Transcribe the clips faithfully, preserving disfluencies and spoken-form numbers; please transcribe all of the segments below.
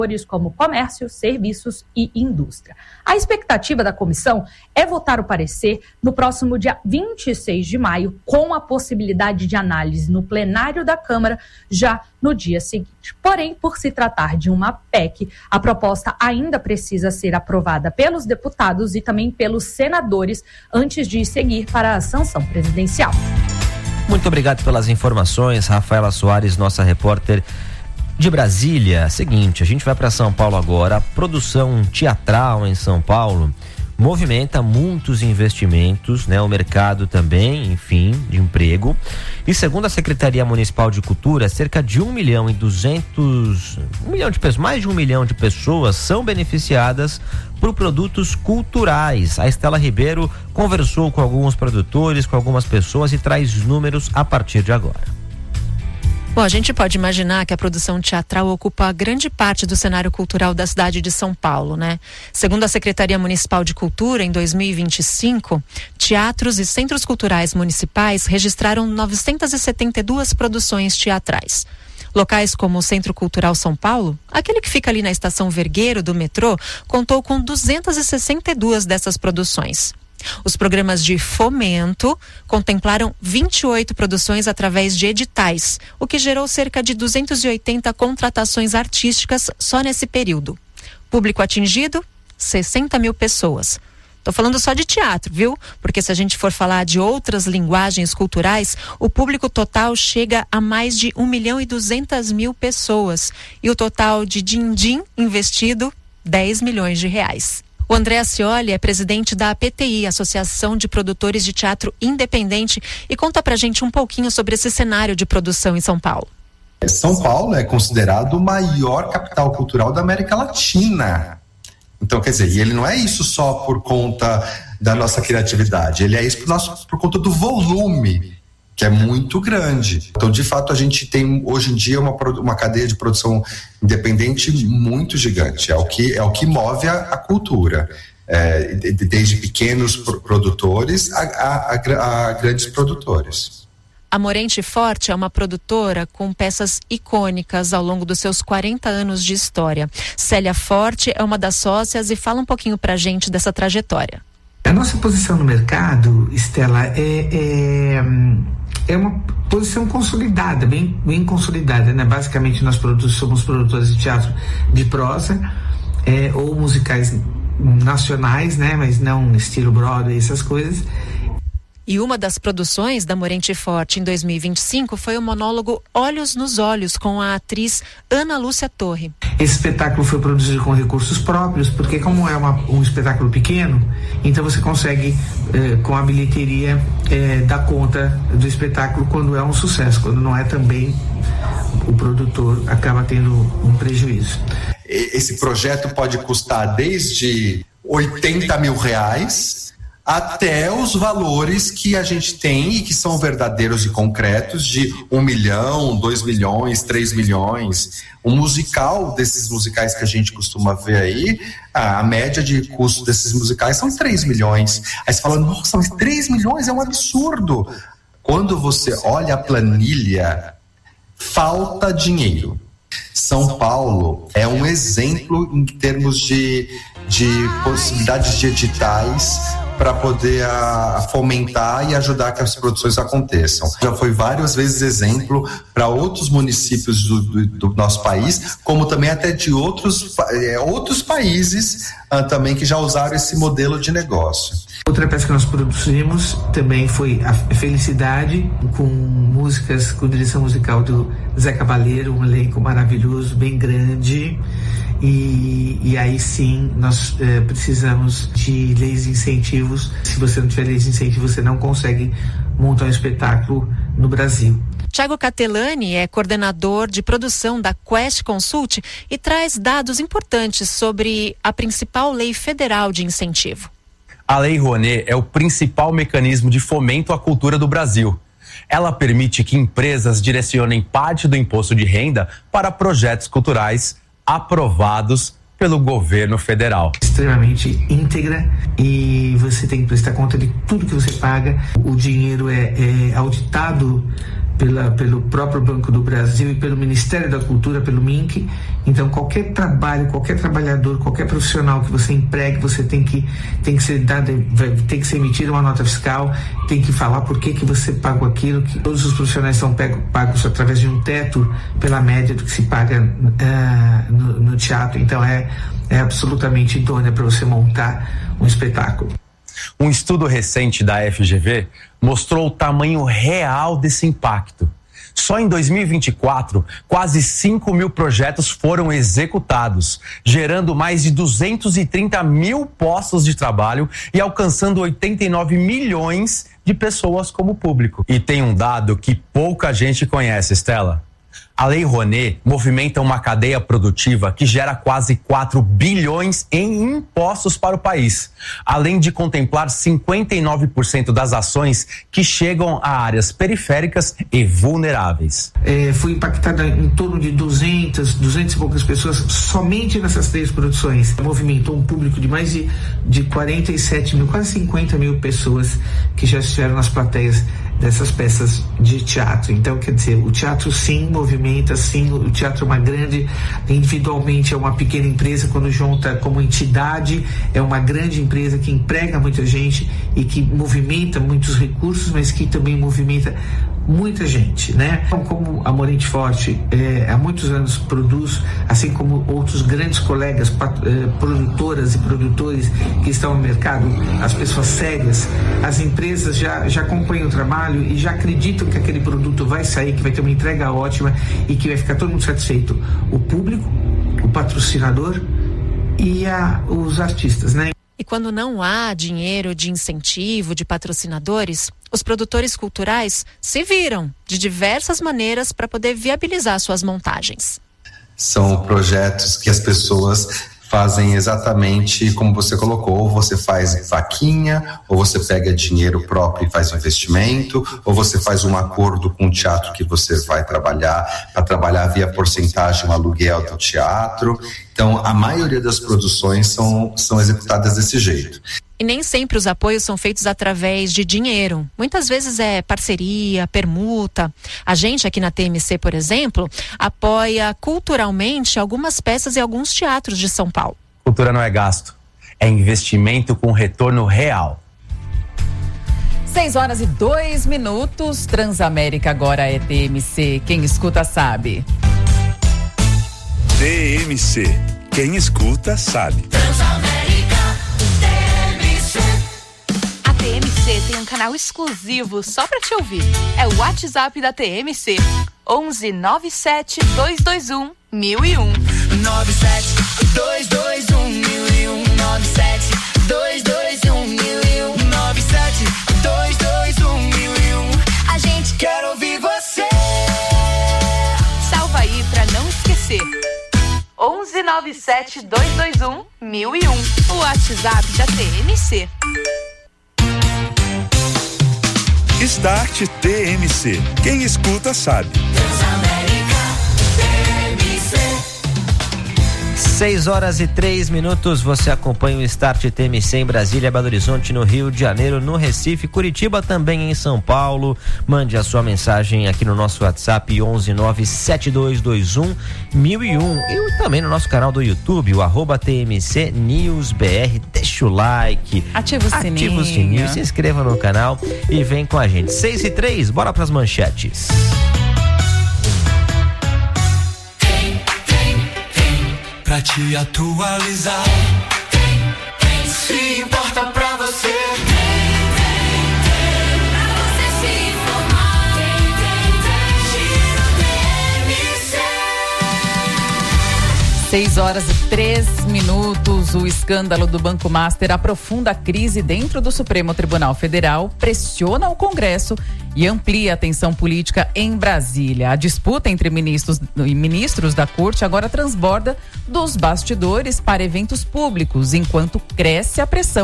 como comércio, serviços e indústria. A expectativa da comissão é votar o parecer no próximo dia vinte e seis de maio, com a possibilidade de análise no plenário da Câmara já no dia seguinte. Porém, por se tratar de uma P E C, a proposta ainda precisa ser aprovada pelos deputados e também pelos senadores antes de seguir para a sanção presidencial. Muito obrigado pelas informações, Rafaela Soares, nossa repórter de Brasília. Seguinte, a gente vai para São Paulo agora. A produção teatral em São Paulo movimenta muitos investimentos, né? O mercado também, enfim, de emprego. E segundo a Secretaria Municipal de Cultura, cerca de um milhão e duzentos, um milhão de pessoas, mais de um milhão de pessoas são beneficiadas por produtos culturais. A Estela Ribeiro conversou com alguns produtores, com algumas pessoas e traz números a partir de agora. Bom, a gente pode imaginar que a produção teatral ocupa grande parte do cenário cultural da cidade de São Paulo, né? Segundo a Secretaria Municipal de Cultura, em dois mil e vinte e cinco, teatros e centros culturais municipais registraram novecentas e setenta e duas produções teatrais. Locais como o Centro Cultural São Paulo, aquele que fica ali na estação Vergueiro do metrô, contou com duzentas e sessenta e duas dessas produções. Os programas de fomento contemplaram vinte e oito produções através de editais, o que gerou cerca de duzentas e oitenta contratações artísticas só nesse período. Público atingido, sessenta mil pessoas. Estou falando só de teatro, viu? Porque se a gente for falar de outras linguagens culturais, o público total chega a mais de um milhão e duzentas mil pessoas. E o total de din-din investido, dez milhões de reais. O André Ascioli é presidente da A P T I, Associação de Produtores de Teatro Independente, e conta pra gente um pouquinho sobre esse cenário de produção em São Paulo. São Paulo é considerado o maior capital cultural da América Latina. Então, quer dizer, e ele não é isso só por conta da nossa criatividade, ele é isso por, nosso, por conta do volume, que é muito grande. Então, de fato, a gente tem hoje em dia uma, uma cadeia de produção independente muito gigante. É o que, é o que move a, a cultura, é, desde pequenos produtores a, a, a, a grandes produtores. A Morente Forte é uma produtora com peças icônicas ao longo dos seus quarenta anos de história. Célia Forte é uma das sócias e fala um pouquinho pra gente dessa trajetória. A nossa posição no mercado, Estela, é... é... é uma posição consolidada, bem, bem consolidada, né? Basicamente nós produtos, somos produtores de teatro de prosa, é, ou musicais nacionais, né? Mas não estilo Broadway, essas coisas. E uma das produções da Morente Forte em dois mil e vinte e cinco foi o monólogo Olhos nos Olhos, com a atriz Ana Lúcia Torre. Esse espetáculo foi produzido com recursos próprios, porque como é uma, um espetáculo pequeno, então você consegue, eh, com a bilheteria, eh, dar conta do espetáculo quando é um sucesso. Quando não é, também o produtor acaba tendo um prejuízo. Esse projeto pode custar desde oitenta mil reais até os valores que a gente tem e que são verdadeiros e concretos, de um milhão, dois milhões, três milhões. O musical desses musicais que a gente costuma ver aí, a média de custo desses musicais são três milhões. Aí você fala, nossa, mas três milhões é um absurdo. Quando você olha a planilha, falta dinheiro. São Paulo é um exemplo em termos de, de possibilidades de editais para poder a, fomentar e ajudar que as produções aconteçam. Já foi várias vezes exemplo para outros municípios do, do, do nosso país, como também até de outros, é, outros países ah, também que já usaram esse modelo de negócio. Outra peça que nós produzimos também foi a Felicidade, com músicas, com direção musical do Zé Cabaleiro, um elenco maravilhoso, bem grande. E, e aí sim nós eh, precisamos de leis de incentivos. Se você não tiver leis de incentivo, você não consegue montar um espetáculo no Brasil. Thiago Catelani é coordenador de produção da Quest Consult e traz dados importantes sobre a principal lei federal de incentivo. A Lei Rouanet é o principal mecanismo de fomento à cultura do Brasil. Ela permite que empresas direcionem parte do imposto de renda para projetos culturais aprovados pelo governo federal. Extremamente íntegra e você tem que prestar conta de tudo que você paga. O dinheiro é, é auditado pela, pelo próprio Banco do Brasil e pelo Ministério da Cultura, pelo M I N C. Então, qualquer trabalho, qualquer trabalhador, qualquer profissional que você empregue, você tem que, tem que ser dado, tem que ser emitida uma nota fiscal, tem que falar por que que você pagou aquilo, que todos os profissionais são pagos através de um teto pela média do que se paga uh, no, no teatro. Então, é, é absolutamente idônea para você montar um espetáculo. Um estudo recente da F G V mostrou o tamanho real desse impacto. Só em dois mil e vinte e quatro, quase cinco mil projetos foram executados, gerando mais de duzentos e trinta mil postos de trabalho e alcançando oitenta e nove milhões de pessoas como público. E tem um dado que pouca gente conhece, Estela. A Lei Rouanet movimenta uma cadeia produtiva que gera quase quatro bilhões em impostos para o país, além de contemplar cinquenta e nove por cento das ações que chegam a áreas periféricas e vulneráveis. É, foi impactada em torno de duzentas, duzentas e poucas pessoas somente nessas três produções. Movimentou um público de mais de, de quarenta e sete mil, quase cinquenta mil pessoas que já estiveram nas plateias dessas peças de teatro. Então, quer dizer, o teatro sim movimenta, sim, o teatro é uma grande, individualmente é uma pequena empresa, quando junta como entidade, é uma grande empresa que emprega muita gente e que movimenta muitos recursos, mas que também movimenta muita gente, né? Então, como a Morente Forte é, há muitos anos produz, assim como outros grandes colegas, pat, é, produtoras e produtores que estão no mercado, as pessoas sérias, as empresas já, já acompanham o trabalho e já acreditam que aquele produto vai sair, que vai ter uma entrega ótima e que vai ficar todo mundo satisfeito. O público, o patrocinador e a, os artistas, né? E quando não há dinheiro de incentivo, de patrocinadores, os produtores culturais se viram de diversas maneiras para poder viabilizar suas montagens. São projetos que as pessoas fazem exatamente como você colocou, ou você faz vaquinha, ou você pega dinheiro próprio e faz um investimento, ou você faz um acordo com o teatro que você vai trabalhar, para trabalhar via porcentagem o aluguel do teatro. Então, a maioria das produções são, são executadas desse jeito. E nem sempre os apoios são feitos através de dinheiro. Muitas vezes é parceria, permuta. A gente aqui na T M C, por exemplo, apoia culturalmente algumas peças e alguns teatros de São Paulo. Cultura não é gasto, é investimento com retorno real. Seis horas e dois minutos. Transamérica agora é T M C. Quem escuta sabe. T M C. Quem escuta sabe. Transamérica. A T M C tem um canal exclusivo só pra te ouvir. É o WhatsApp da T M C. onze nove sete dois dois um mil e um. nove sete dois dois um mil e um. nove sete dois dois um mil e um. nove sete dois dois um mil e um. A gente quer ouvir você. Salva aí pra não esquecer. onze nove sete dois dois um mil e um. O WhatsApp da T M C. Start T M C. Quem escuta sabe. seis horas e três minutos, você acompanha o Start T M C em Brasília, Belo Horizonte, no Rio de Janeiro, no Recife, Curitiba, também em São Paulo. Mande a sua mensagem aqui no nosso WhatsApp onze nove sete dois dois um mil e um e também no nosso canal do YouTube, o arroba T M C News B R. Deixa o like, ativa o sininho, ativa o sininho, se inscreva no canal e vem com a gente. seis e três, bora pras manchetes. Pra te atualizar, se importa pra você, pra você se informar, Giro T M C. Seis horas e três minutos. O escândalo do Banco Master aprofunda a crise dentro do Supremo Tribunal Federal, pressiona o Congresso e amplia a tensão política em Brasília. A disputa entre ministros e ministros da corte agora transborda dos bastidores para eventos públicos, enquanto cresce a pressão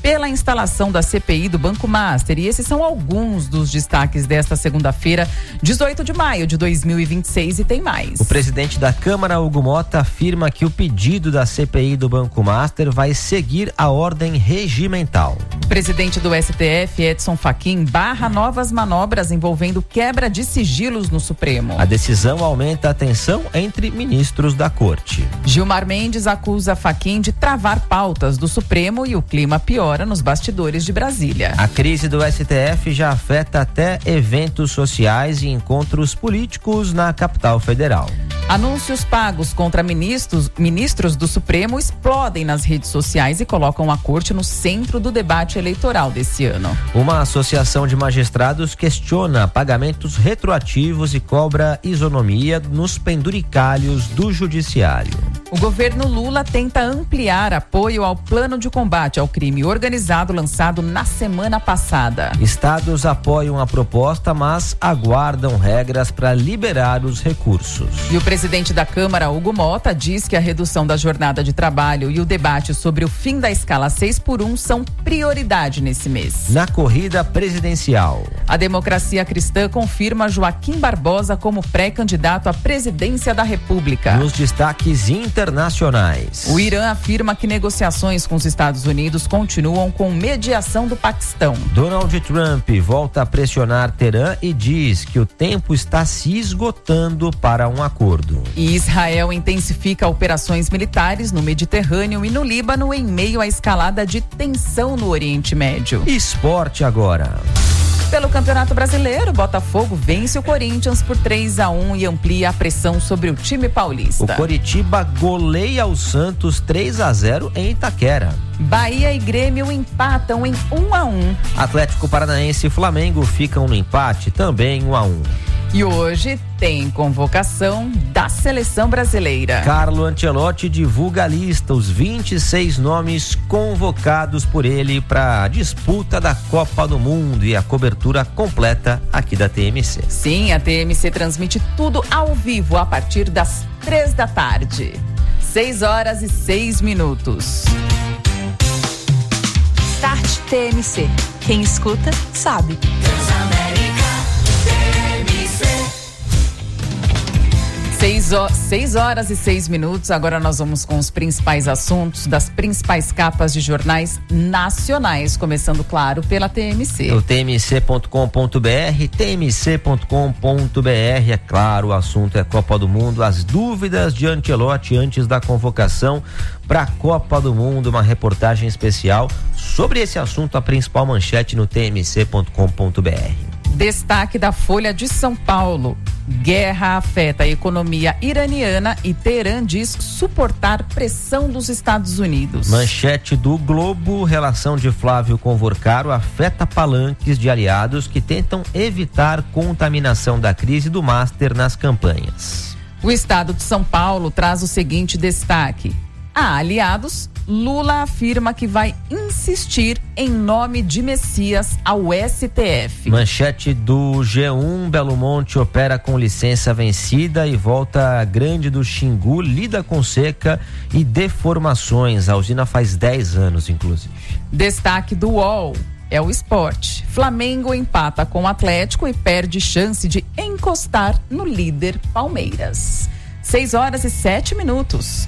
pela instalação da C P I do Banco Master. E esses são alguns dos destaques desta segunda-feira, dezoito de maio de dois mil e vinte e seis, e tem mais. O presidente da Câmara, Hugo Mota, afirma que o pedido da C P I do Banco Master vai seguir a ordem regimental. O presidente do S T F, Edson Fachin, barra novas manobras envolvendo quebra de sigilos no Supremo. A decisão aumenta a tensão entre ministros da Corte. Gilmar Mendes acusa Fachin de travar pautas do Supremo e o clima piora nos bastidores de Brasília. A crise do S T F já afeta até eventos sociais e encontros políticos na capital federal. Anúncios pagos contra ministros, ministros do Supremo explodem nas redes sociais e colocam a corte no centro do debate eleitoral desse ano. Uma associação de magistrados questiona pagamentos retroativos e cobra isonomia nos penduricalhos do judiciário. O governo Lula tenta ampliar apoio ao plano de combate ao crime organizado lançado na semana passada. Estados apoiam a proposta, mas aguardam regras para liberar os recursos. E o presidente da Câmara, Hugo Mota, diz que a redução da jornada de trabalho e o debate sobre o fim da escala seis por um são prioridade nesse mês. Na corrida presidencial, a Democracia Cristã confirma Joaquim Barbosa como pré-candidato à presidência da República. Nos destaques internacionais, o Irã afirma que negociações com os Estados Unidos continuam com mediação do Paquistão. Donald Trump volta a pressionar Teherã e diz que o tempo está se esgotando para um acordo. E Israel intensifica operações militares no Mediterrâneo e no Líbano em meio à escalada de tensão no Oriente Médio. Esporte agora. Pelo Campeonato Brasileiro, Botafogo vence o Corinthians por três a um e amplia a pressão sobre o time paulista. O Coritiba goleia o Santos três a zero em Itaquera. Bahia e Grêmio empatam em um a um. Atlético Paranaense e Flamengo ficam no empate, também um a um. E hoje tem convocação da seleção brasileira. Carlo Ancelotti divulga a lista, os vinte e seis nomes convocados por ele para a disputa da Copa do Mundo e a cobertura completa aqui da T M C. Sim, a T M C transmite tudo ao vivo a partir das três da tarde. Seis horas e seis minutos. Start T M C. Quem escuta, sabe. Seis horas e seis minutos, agora nós vamos com os principais assuntos das principais capas de jornais nacionais, começando, claro, pela T M C. O T M C ponto com ponto b r, T M C ponto com ponto b r, é claro, o assunto é Copa do Mundo, as dúvidas de Ancelotti antes da convocação para a Copa do Mundo, uma reportagem especial sobre esse assunto, a principal manchete no T M C ponto com ponto b r. Destaque da Folha de São Paulo. Guerra afeta a economia iraniana e Teherã diz suportar pressão dos Estados Unidos. Manchete do Globo, relação de Flávio com Vorcaro afeta palanques de aliados que tentam evitar contaminação da crise do Master nas campanhas. O Estado de São Paulo traz o seguinte destaque. Há aliados, Lula afirma que vai insistir em nome de Messias ao S T F. Manchete do G um, Belo Monte opera com licença vencida e volta grande do Xingu, lida com seca e deformações. A usina faz dez anos, inclusive. Destaque do U O L é o esporte. Flamengo empata com o Atlético e perde chance de encostar no líder Palmeiras. Seis horas e sete minutos.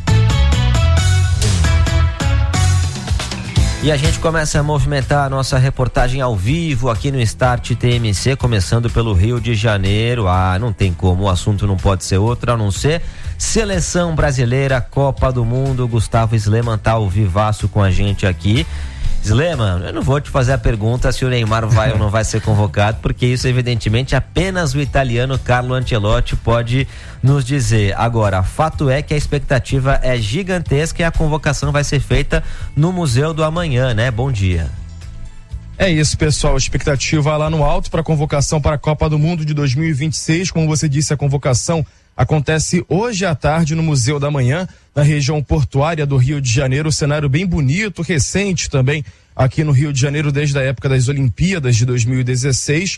E a gente começa a movimentar a nossa reportagem ao vivo aqui no Start T M C, começando pelo Rio de Janeiro. Ah, não tem como, o assunto não pode ser outro a não ser Seleção Brasileira, Copa do Mundo. Gustavo Sleman tá ao vivaço com a gente aqui. Sleman, eu não vou te fazer a pergunta se o Neymar vai ou não vai ser convocado, porque isso evidentemente apenas o italiano Carlo Ancelotti pode nos dizer. Agora, fato é que a expectativa é gigantesca e a convocação vai ser feita no Museu do Amanhã, né? Bom dia. É isso, pessoal, expectativa lá no alto para a convocação para a Copa do Mundo de dois mil e vinte e seis. Como você disse, a convocação acontece hoje à tarde no Museu da Manhã, na região portuária do Rio de Janeiro. Cenário bem bonito, recente também aqui no Rio de Janeiro, desde a época das Olimpíadas de dois mil e dezesseis.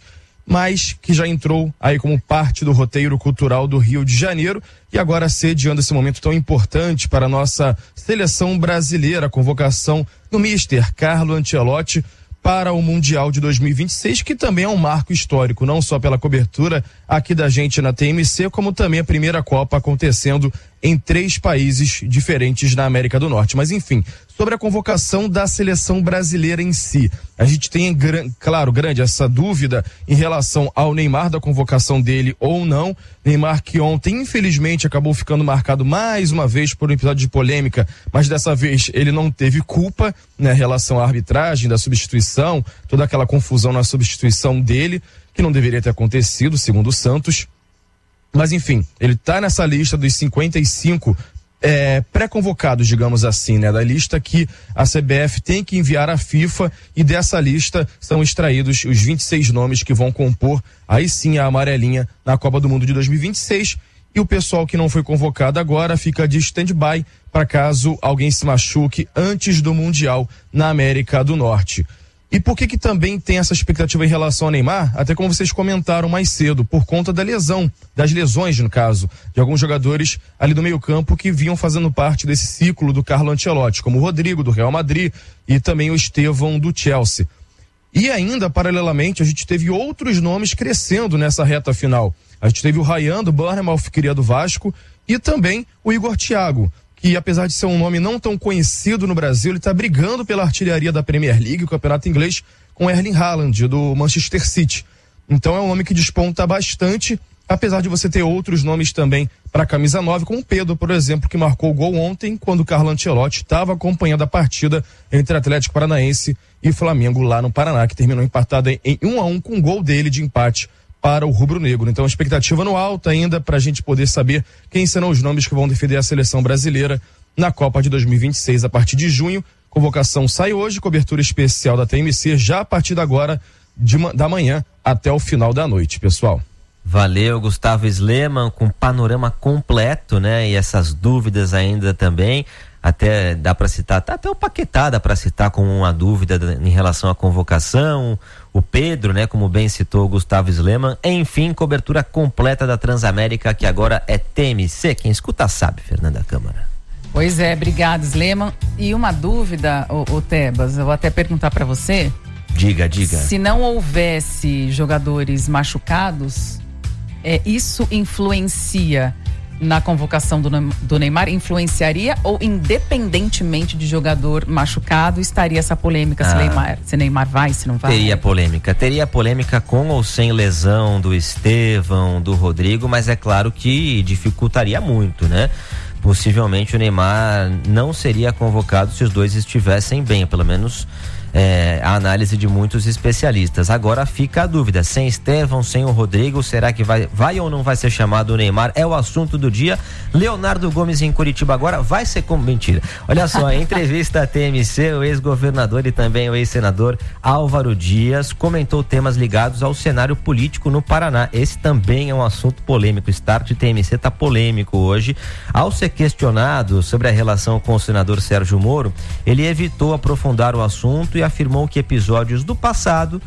mas que já entrou aí como parte do roteiro cultural do Rio de Janeiro e agora sediando esse momento tão importante para a nossa seleção brasileira, a convocação do mister Carlo Ancelotti para o Mundial de dois mil e vinte e seis, que também é um marco histórico, não só pela cobertura aqui da gente na T M C, como também a primeira Copa acontecendo em três países diferentes na América do Norte. Mas enfim, sobre a convocação da seleção brasileira em si, a gente tem, claro, grande essa dúvida em relação ao Neymar, da convocação dele ou não. Neymar que ontem, infelizmente, acabou ficando marcado mais uma vez por um episódio de polêmica, mas dessa vez ele não teve culpa, né, em relação à arbitragem, da substituição, toda aquela confusão na substituição dele, que não deveria ter acontecido, segundo o Santos. Mas enfim, ele está nessa lista dos cinquenta e cinco é, pré-convocados, digamos assim, né? Da lista que a C B F tem que enviar à FIFA, e dessa lista são extraídos os vinte e seis nomes que vão compor, aí sim, a amarelinha na Copa do Mundo de dois mil e vinte e seis, e o pessoal que não foi convocado agora fica de stand-by para caso alguém se machuque antes do Mundial na América do Norte. E por que que também tem essa expectativa em relação ao Neymar? Até como vocês comentaram mais cedo, por conta da lesão, das lesões no caso, de alguns jogadores ali do meio campo que vinham fazendo parte desse ciclo do Carlo Ancelotti, como o Rodrigo do Real Madrid e também o Estevão do Chelsea. E ainda, paralelamente, a gente teve outros nomes crescendo nessa reta final. A gente teve o Ryan do Bournemouth, que queria do Vasco, e também o Igor Thiago, que apesar de ser um nome não tão conhecido no Brasil, ele está brigando pela artilharia da Premier League, o campeonato inglês, com Erling Haaland, do Manchester City. Então é um nome que desponta bastante, apesar de você ter outros nomes também para a camisa nove, como o Pedro, por exemplo, que marcou o gol ontem, quando o Carlo Ancelotti estava acompanhando a partida entre Atlético Paranaense e Flamengo lá no Paraná, que terminou empatada em um a um com o gol dele de empate para o rubro-negro. Então, expectativa no alto ainda para a gente poder saber quem serão os nomes que vão defender a seleção brasileira na Copa de dois mil e vinte e seis a partir de junho. Convocação sai hoje, cobertura especial da T M C já a partir de agora, de, da manhã até o final da noite, pessoal. Valeu, Gustavo Sleman, com panorama completo, né? E essas dúvidas ainda também. Até dá para citar, tá até o Paquetá dá para citar com uma dúvida em relação à convocação, o Pedro, né, como bem citou o Gustavo Sleman. Enfim, cobertura completa da Transamérica, que agora é T M C. Quem escuta sabe, Fernanda Câmara. Pois é, obrigado, Sleman. E uma dúvida, o, o Tebas, eu vou até perguntar para você. Diga, diga. Se não houvesse jogadores machucados, é, isso influencia na convocação do, do Neymar? Influenciaria, ou independentemente de jogador machucado, estaria essa polêmica, ah, se, Neymar, se Neymar vai, se não vai? Teria polêmica, teria polêmica com ou sem lesão do Estevão, do Rodrigo, mas é claro que dificultaria muito, né? Possivelmente o Neymar não seria convocado se os dois estivessem bem, pelo menos é, a análise de muitos especialistas. Agora fica a dúvida, sem Estevão, sem o Rodrigo, será que vai, vai ou não vai ser chamado o Neymar? É o assunto do dia. Leonardo Gomes em Curitiba agora vai ser como mentira. Olha só, a entrevista à T M C, o ex-governador e também o ex-senador Álvaro Dias comentou temas ligados ao cenário político no Paraná. Esse também é um assunto polêmico. O Start T M C tá polêmico hoje. Ao ser questionado sobre a relação com o senador Sérgio Moro, ele evitou aprofundar o assunto e afirmou que episódios do passado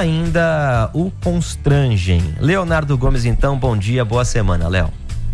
ainda o constrangem. Leonardo Gomes, então, bom dia, boa semana, Léo.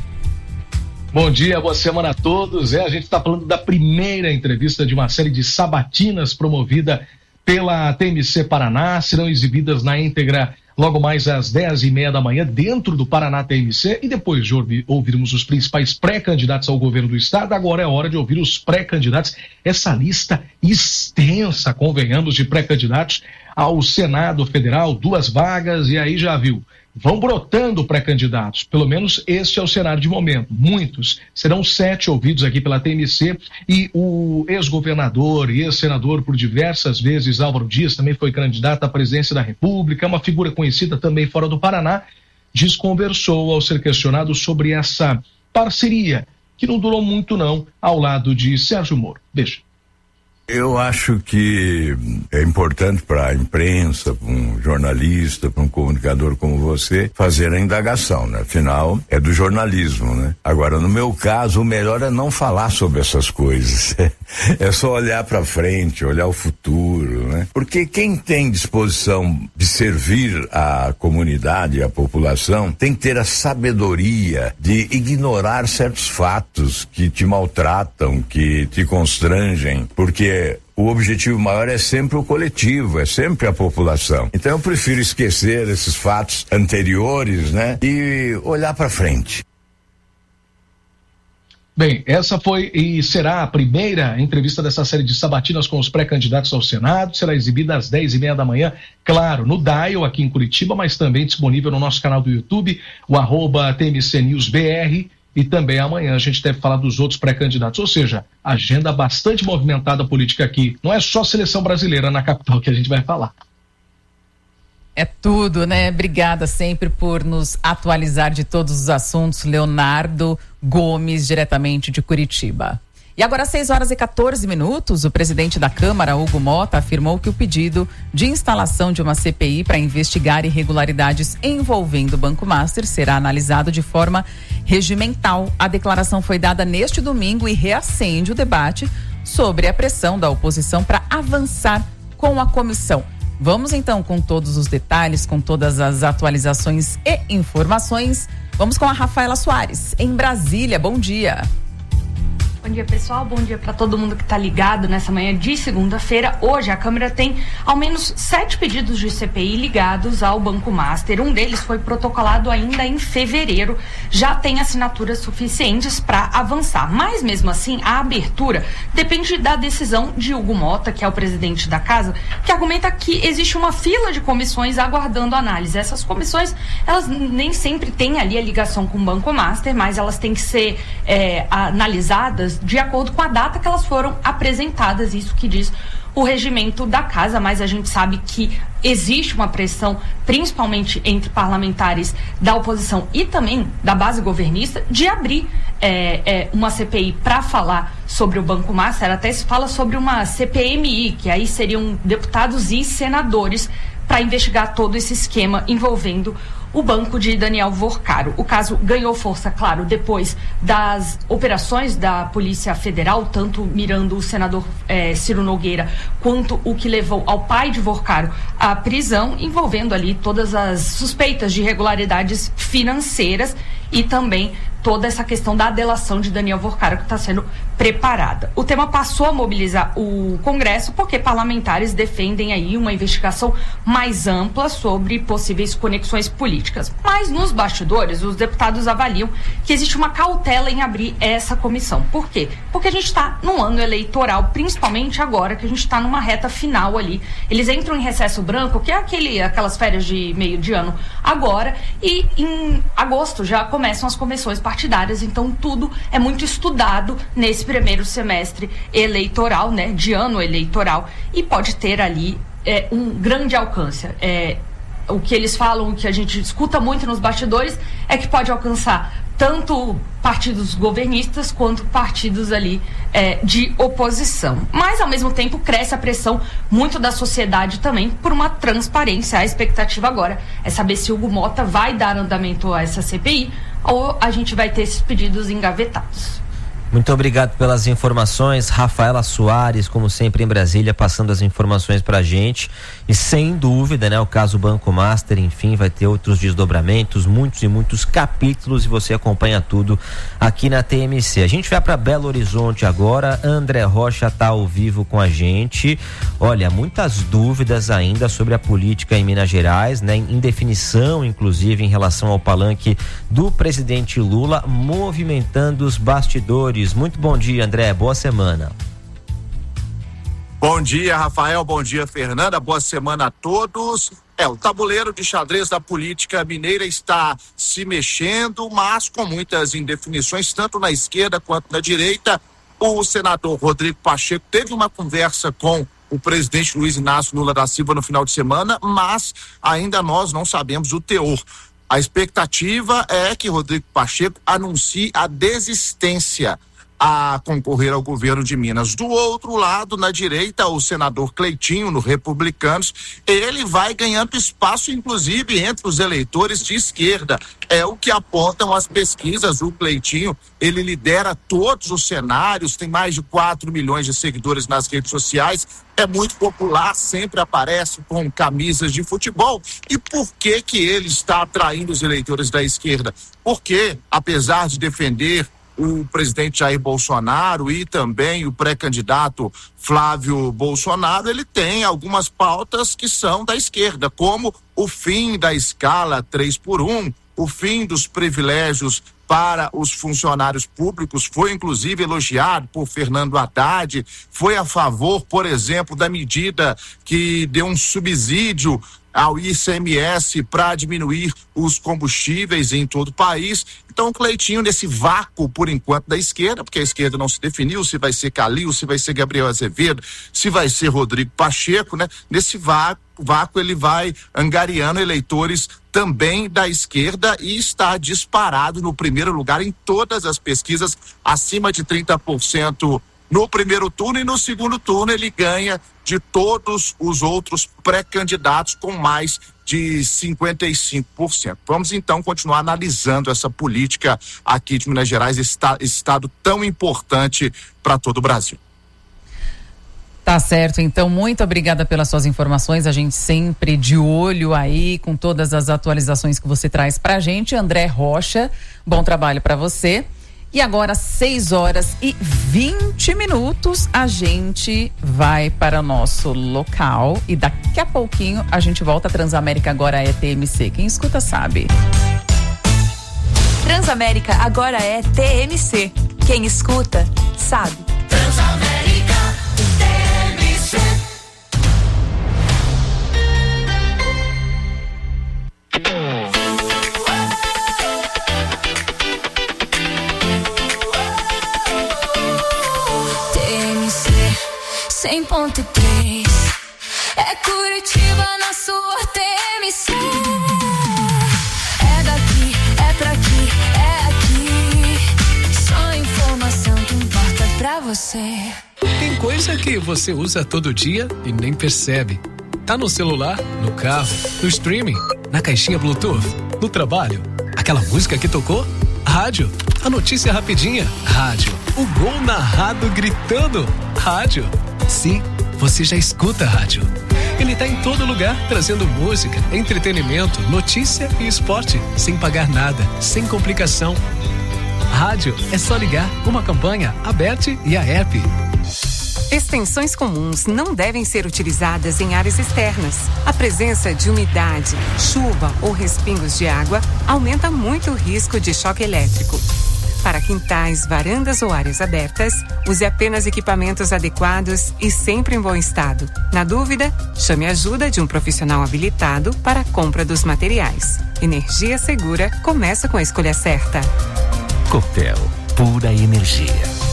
Bom dia, boa semana a todos. É, a gente está falando da primeira entrevista de uma série de sabatinas promovida pela T M C Paraná. Serão exibidas na íntegra logo mais às dez e meia da manhã, dentro do Paraná T M C, e depois de ouvir, ouvirmos os principais pré-candidatos ao governo do estado, agora é hora de ouvir os pré-candidatos, essa lista extensa, convenhamos, de pré-candidatos ao Senado Federal, duas vagas, e aí já viu, vão brotando pré-candidatos, pelo menos este é o cenário de momento, muitos, serão sete ouvidos aqui pela T M C, e o ex-governador e ex-senador por diversas vezes, Álvaro Dias, também foi candidato à presidência da República, uma figura conhecida também fora do Paraná, desconversou ao ser questionado sobre essa parceria, que não durou muito não, ao lado de Sérgio Moro. Veja. Eu acho que é importante para a imprensa, para um jornalista, para um comunicador como você, fazer a indagação, né? Afinal, é do jornalismo, né? Agora, no meu caso, o melhor é não falar sobre essas coisas. É só olhar para frente, olhar o futuro, né? Porque quem tem disposição de servir a comunidade, a população, tem que ter a sabedoria de ignorar certos fatos que te maltratam, que te constrangem, porque o objetivo maior é sempre o coletivo, é sempre a população. Então eu prefiro esquecer esses fatos anteriores, né? E olhar para frente. Bem, essa foi e será a primeira entrevista dessa série de sabatinas com os pré-candidatos ao Senado. Será exibida às dez e meia da manhã, claro, no Dial aqui em Curitiba, mas também disponível no nosso canal do YouTube, o arroba T M C News B R, e também amanhã a gente deve falar dos outros pré-candidatos. Ou seja, agenda bastante movimentada política aqui. Não é só seleção brasileira na capital que a gente vai falar. É tudo, né? Obrigada sempre por nos atualizar de todos os assuntos. Leonardo Gomes, diretamente de Curitiba. E agora, às seis horas e quatorze minutos, o presidente da Câmara, Hugo Motta, afirmou que o pedido de instalação de uma C P I para investigar irregularidades envolvendo o Banco Master será analisado de forma regimental. A declaração foi dada neste domingo e reacende o debate sobre a pressão da oposição para avançar com a comissão. Vamos então com todos os detalhes, com todas as atualizações e informações. Vamos com a Rafaela Soares, em Brasília. Bom dia. Bom dia, pessoal. Bom dia para todo mundo que está ligado nessa manhã de segunda-feira. Hoje a Câmara tem ao menos sete pedidos de C P I ligados ao Banco Master. Um deles foi protocolado ainda em fevereiro. Já tem assinaturas suficientes para avançar. Mas mesmo assim, a abertura depende da decisão de Hugo Motta, que é o presidente da casa, que argumenta que existe uma fila de comissões aguardando análise. Essas comissões, elas nem sempre têm ali a ligação com o Banco Master, mas elas têm que ser é, analisadas de acordo com a data que elas foram apresentadas, isso que diz o regimento da casa, mas a gente sabe que existe uma pressão, principalmente entre parlamentares da oposição e também da base governista, de abrir é, é, uma C P I para falar sobre o Banco Master. Até se fala sobre uma C P M I, que aí seriam deputados e senadores para investigar todo esse esquema envolvendo o banco de Daniel Vorcaro. O caso ganhou força, claro, depois das operações da Polícia Federal, tanto mirando o senador eh, Ciro Nogueira, quanto o que levou ao pai de Vorcaro à prisão, envolvendo ali todas as suspeitas de irregularidades financeiras e também toda essa questão da delação de Daniel Vorcaro que está sendo preparada. O tema passou a mobilizar o Congresso porque parlamentares defendem aí uma investigação mais ampla sobre possíveis conexões políticas. Mas nos bastidores, os deputados avaliam que existe uma cautela em abrir essa comissão. Por quê? Porque a gente está num ano eleitoral, principalmente agora que a gente está numa reta final ali. Eles entram em recesso branco, que é aquele, aquelas férias de meio de ano agora, e em agosto já começam as comissões partidárias, então tudo é muito estudado nesse primeiro semestre eleitoral, né, de ano eleitoral, e pode ter ali é, um grande alcance. É, o que eles falam, o que a gente escuta muito nos bastidores, é que pode alcançar tanto partidos governistas quanto partidos ali é, de oposição. Mas, ao mesmo tempo, cresce a pressão muito da sociedade também por uma transparência. A expectativa agora é saber se Hugo Motta vai dar andamento a essa C P I ou a gente vai ter esses pedidos engavetados. Muito obrigado pelas informações, Rafaela Soares, como sempre em Brasília, passando as informações pra gente. E sem dúvida, né, o caso Banco Master, enfim, vai ter outros desdobramentos, muitos e muitos capítulos, e você acompanha tudo aqui na T M C. A gente vai para Belo Horizonte agora. André Rocha tá ao vivo com a gente. Olha, muitas dúvidas ainda sobre a política em Minas Gerais, né, em definição, inclusive, em relação ao palanque do presidente Lula, movimentando os bastidores. Muito bom dia, André. Boa semana. Bom dia, Rafael. Bom dia, Fernanda. Boa semana a todos. É, o tabuleiro de xadrez da política mineira está se mexendo, mas com muitas indefinições, tanto na esquerda quanto na direita. O senador Rodrigo Pacheco teve uma conversa com o presidente Luiz Inácio Lula da Silva no final de semana, mas ainda nós não sabemos o teor. A expectativa é que Rodrigo Pacheco anuncie a desistência. a concorrer ao governo de Minas. Do outro lado, na direita, o senador Cleitinho, no Republicanos, ele vai ganhando espaço, inclusive, entre os eleitores de esquerda. É o que apontam as pesquisas. O Cleitinho, ele lidera todos os cenários, tem mais de quatro milhões de seguidores nas redes sociais, é muito popular, sempre aparece com camisas de futebol. E por que que ele está atraindo os eleitores da esquerda? Porque, apesar de defender o presidente Jair Bolsonaro e também o pré-candidato Flávio Bolsonaro, ele tem algumas pautas que são da esquerda, como o fim da escala três por um, o fim dos privilégios para os funcionários públicos, foi inclusive elogiado por Fernando Haddad, foi a favor, por exemplo, da medida que deu um subsídio ao I C M S para diminuir os combustíveis em todo o país. Então, o Cleitinho, nesse vácuo, por enquanto, da esquerda, porque a esquerda não se definiu se vai ser Calil, se vai ser Gabriel Azevedo, se vai ser Rodrigo Pacheco, né? Nesse vácuo, vácuo ele vai angariando eleitores também da esquerda e está disparado no primeiro lugar em todas as pesquisas, acima de trinta por cento no primeiro turno, e no segundo turno ele ganha de todos os outros pré-candidatos com mais de cinquenta e cinco por cento. Vamos então continuar analisando essa política aqui de Minas Gerais, esse estado tão importante para todo o Brasil. Tá certo, então muito obrigada pelas suas informações, a gente sempre de olho aí com todas as atualizações que você traz pra gente. André Rocha, bom trabalho para você. E agora, seis horas e vinte minutos, a gente vai para o nosso local e daqui a pouquinho a gente volta. Transamérica agora é T M C. Quem escuta sabe. Transamérica agora é T M C. Quem escuta sabe. Transamérica T M C. cem ponto três é Curitiba na sua T M C. É daqui, é pra aqui, é aqui. Só informação que importa pra você. Tem coisa que você usa todo dia e nem percebe. Tá no celular, no carro, no streaming, na caixinha Bluetooth, no trabalho. Aquela música que tocou? Rádio. A notícia rapidinha? Rádio. O gol narrado gritando? Rádio. Sim, você já escuta a rádio. Ele tá em todo lugar, trazendo música, entretenimento, notícia e esporte, sem pagar nada, sem complicação. Rádio é só ligar, uma campanha, Aberte e a app. Extensões comuns não devem ser utilizadas em áreas externas. A presença de umidade, chuva ou respingos de água aumenta muito o risco de choque elétrico. Para quintais, varandas ou áreas abertas, use apenas equipamentos adequados e sempre em bom estado. Na dúvida, chame a ajuda de um profissional habilitado para a compra dos materiais. Energia segura começa com a escolha certa. Copel, pura energia.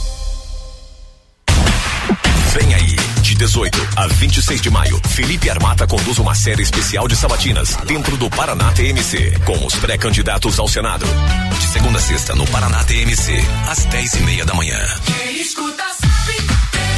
Vem aí, de dezoito a vinte e seis de maio, Felipe Armata conduz uma série especial de sabatinas dentro do Paraná T M C, com os pré-candidatos ao Senado. De segunda a sexta, no Paraná T M C, às dez e meia da manhã. Quem escuta sabe.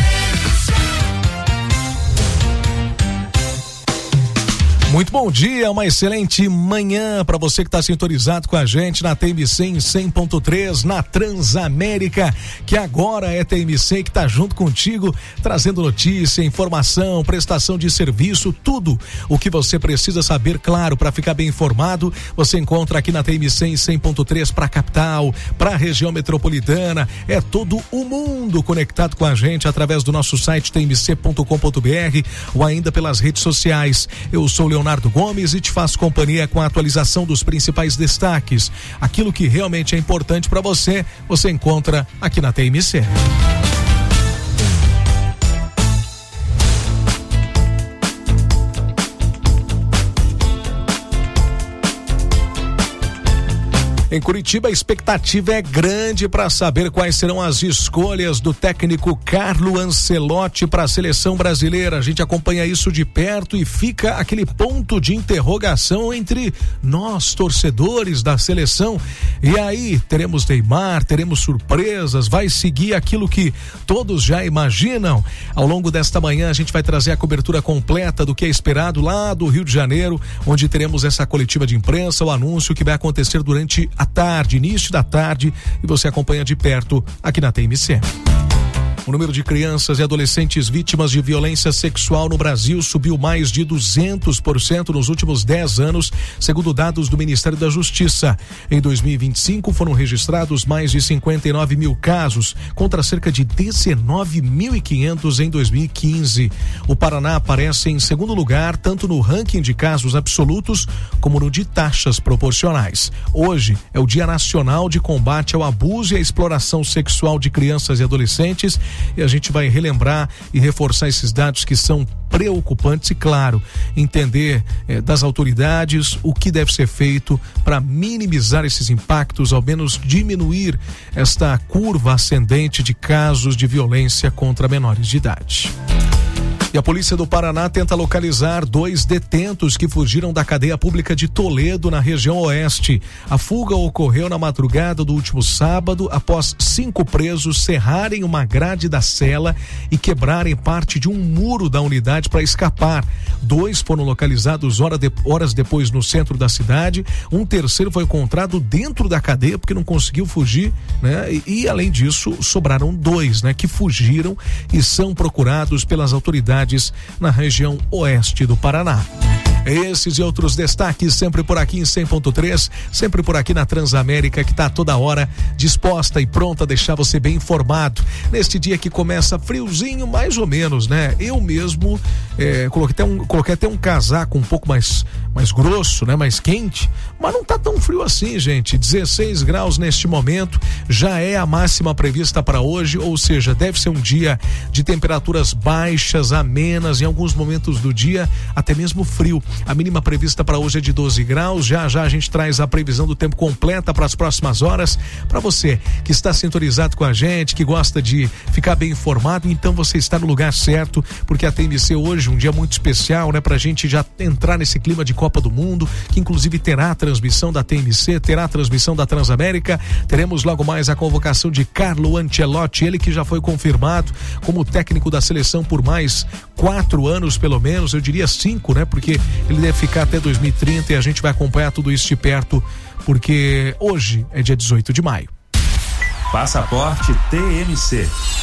Muito bom dia, uma excelente manhã para você que está sintonizado com a gente na T M C em cem ponto três, na Transamérica, que agora é T M C, que está junto contigo, trazendo notícia, informação, prestação de serviço, tudo o que você precisa saber, claro, para ficar bem informado, você encontra aqui na T M C em cem ponto três para a capital, para a região metropolitana, é todo o mundo conectado com a gente através do nosso site t m c ponto com ponto b r ou ainda pelas redes sociais. Eu sou o Leonardo Gomes e te faço companhia com a atualização dos principais destaques. Aquilo que realmente é importante para você, você encontra aqui na T M C. Em Curitiba, a expectativa é grande para saber quais serão as escolhas do técnico Carlo Ancelotti para a seleção brasileira. A gente acompanha isso de perto e fica aquele ponto de interrogação entre nós, torcedores da seleção. E aí, teremos Neymar, teremos surpresas, vai seguir aquilo que todos já imaginam? Ao longo desta manhã, a gente vai trazer a cobertura completa do que é esperado lá do Rio de Janeiro, onde teremos essa coletiva de imprensa, o anúncio que vai acontecer durante a tarde, início da tarde, e você acompanha de perto aqui na T M C. O número de crianças e adolescentes vítimas de violência sexual no Brasil subiu mais de duzentos por cento nos últimos dez anos, segundo dados do Ministério da Justiça. Em dois mil e vinte e cinco, foram registrados mais de cinquenta e nove mil casos, contra cerca de dezenove mil e quinhentos em dois mil e quinze. O Paraná aparece em segundo lugar, tanto no ranking de casos absolutos, como no de taxas proporcionais. Hoje é o Dia Nacional de Combate ao Abuso e à Exploração Sexual de Crianças e Adolescentes, e a gente vai relembrar e reforçar esses dados que são preocupantes e, claro, entender eh, das autoridades o que deve ser feito para minimizar esses impactos, ao menos diminuir esta curva ascendente de casos de violência contra menores de idade. E a polícia do Paraná tenta localizar dois detentos que fugiram da cadeia pública de Toledo, na região oeste. A fuga ocorreu na madrugada do último sábado, após cinco presos serrarem uma grade da cela e quebrarem parte de um muro da unidade para escapar. Dois foram localizados hora de, horas depois no centro da cidade. Um terceiro foi encontrado dentro da cadeia porque não conseguiu fugir, né? E, e além disso, sobraram dois, né, que fugiram e são procurados pelas autoridades na região oeste do Paraná. Esses e outros destaques sempre por aqui em cem ponto três, sempre por aqui na Transamérica, que está toda hora disposta e pronta a deixar você bem informado. Neste dia que começa friozinho, mais ou menos, né? Eu mesmo é, coloquei, até um, coloquei até um casaco um pouco mais, mais grosso, né? Mais quente, mas não tá tão frio assim, gente. dezesseis graus neste momento, já é a máxima prevista para hoje, ou seja, deve ser um dia de temperaturas baixas, amenas, em alguns momentos do dia, até mesmo frio. A mínima prevista para hoje é de doze graus. Já já a gente traz a previsão do tempo completa para as próximas horas. Para você que está sintonizado com a gente, que gosta de ficar bem informado, então você está no lugar certo, porque a T M C hoje, um dia muito especial, né? Para a gente já entrar nesse clima de Copa do Mundo, que inclusive terá a transmissão da T M C, terá a transmissão da Transamérica. Teremos logo mais a convocação de Carlo Ancelotti, ele que já foi confirmado como técnico da seleção por mais quatro anos, pelo menos, eu diria cinco, né? Porque ele deve ficar até dois mil e trinta e a gente vai acompanhar tudo isso de perto, porque hoje é dia dezoito de maio. Passaporte T M C.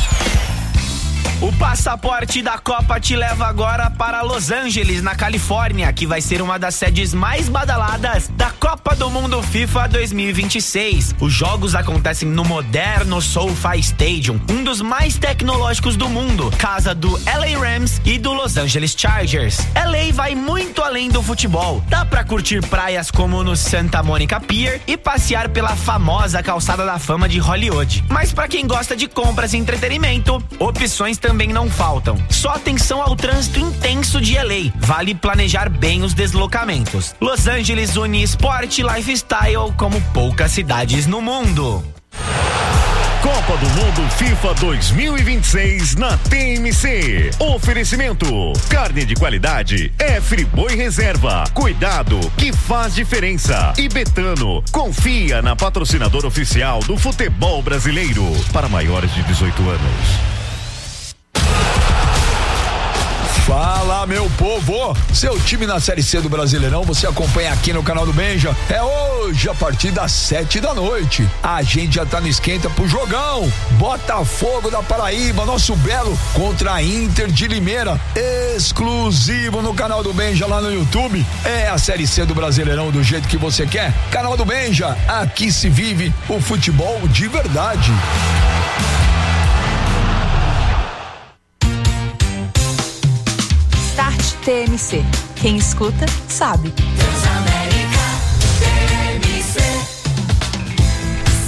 O passaporte da Copa te leva agora para Los Angeles, na Califórnia, que vai ser uma das sedes mais badaladas da Copa do Mundo FIFA dois mil e vinte e seis. Os jogos acontecem no moderno SoFi Stadium, um dos mais tecnológicos do mundo, casa do L A Rams e do Los Angeles Chargers. L A vai muito além do futebol. Dá pra curtir praias como no Santa Monica Pier e passear pela famosa calçada da fama de Hollywood. Mas pra quem gosta de compras e entretenimento, opções também não faltam. Só atenção ao trânsito intenso de L A. Vale planejar bem os deslocamentos. Los Angeles une esporte e lifestyle como poucas cidades no mundo. Copa do Mundo FIFA dois mil e vinte e seis na T M C. Oferecimento: carne de qualidade é Friboi Reserva. Cuidado que faz diferença. E Betano, confia na patrocinadora oficial do futebol brasileiro. Para maiores de dezoito anos. Fala, meu povo! Seu time na Série C do Brasileirão você acompanha aqui no canal do Benja. É hoje a partir das sete da noite. A gente já tá no esquenta pro jogão. Botafogo da Paraíba, nosso Belo contra a Inter de Limeira. Exclusivo no canal do Benja lá no YouTube. É a Série C do Brasileirão do jeito que você quer. Canal do Benja, aqui se vive o futebol de verdade. T M C. Quem escuta, sabe.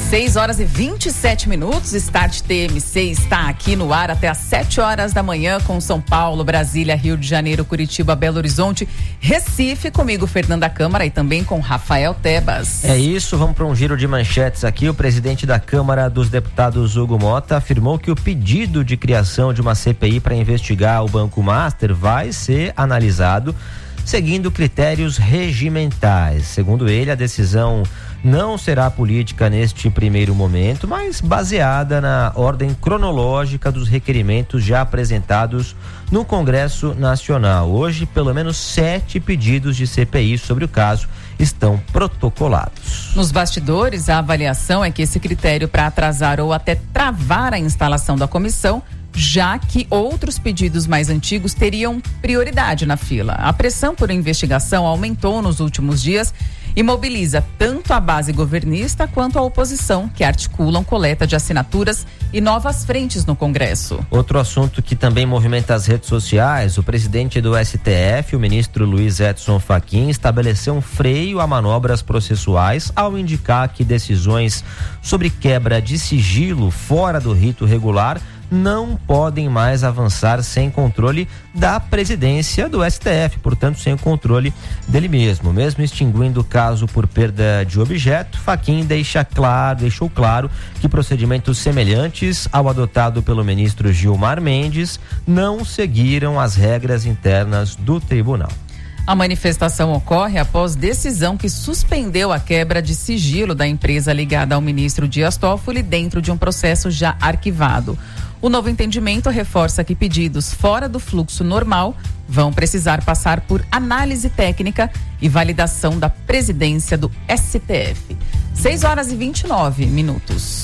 seis horas e vinte e sete minutos, Start T M C está aqui no ar até às sete horas da manhã com São Paulo, Brasília, Rio de Janeiro, Curitiba, Belo Horizonte, Recife, comigo Fernanda Câmara e também com Rafael Tebas. É isso, vamos para um giro de manchetes aqui. O presidente da Câmara dos Deputados, Hugo Mota, afirmou que o pedido de criação de uma C P I para investigar o Banco Master vai ser analisado seguindo critérios regimentais. Segundo ele, a decisão não será política neste primeiro momento, mas baseada na ordem cronológica dos requerimentos já apresentados no Congresso Nacional. Hoje, pelo menos sete pedidos de C P I sobre o caso estão protocolados. Nos bastidores, a avaliação é que esse critério para atrasar ou até travar a instalação da comissão, já que outros pedidos mais antigos teriam prioridade na fila. A pressão por investigação aumentou nos últimos dias e mobiliza tanto a base governista quanto a oposição, que articulam coleta de assinaturas e novas frentes no Congresso. Outro assunto que também movimenta as redes sociais: o presidente do S T F, o ministro Luiz Edson Fachin, estabeleceu um freio a manobras processuais ao indicar que decisões sobre quebra de sigilo fora do rito regular não podem mais avançar sem controle da presidência do S T F, portanto sem o controle dele mesmo. Mesmo extinguindo o caso por perda de objeto, Fachin deixa claro, deixou claro que procedimentos semelhantes ao adotado pelo ministro Gilmar Mendes não seguiram as regras internas do tribunal. A manifestação ocorre após decisão que suspendeu a quebra de sigilo da empresa ligada ao ministro Dias Toffoli dentro de um processo já arquivado. O novo entendimento reforça que pedidos fora do fluxo normal vão precisar passar por análise técnica e validação da presidência do S T F. seis horas e vinte e nove minutos.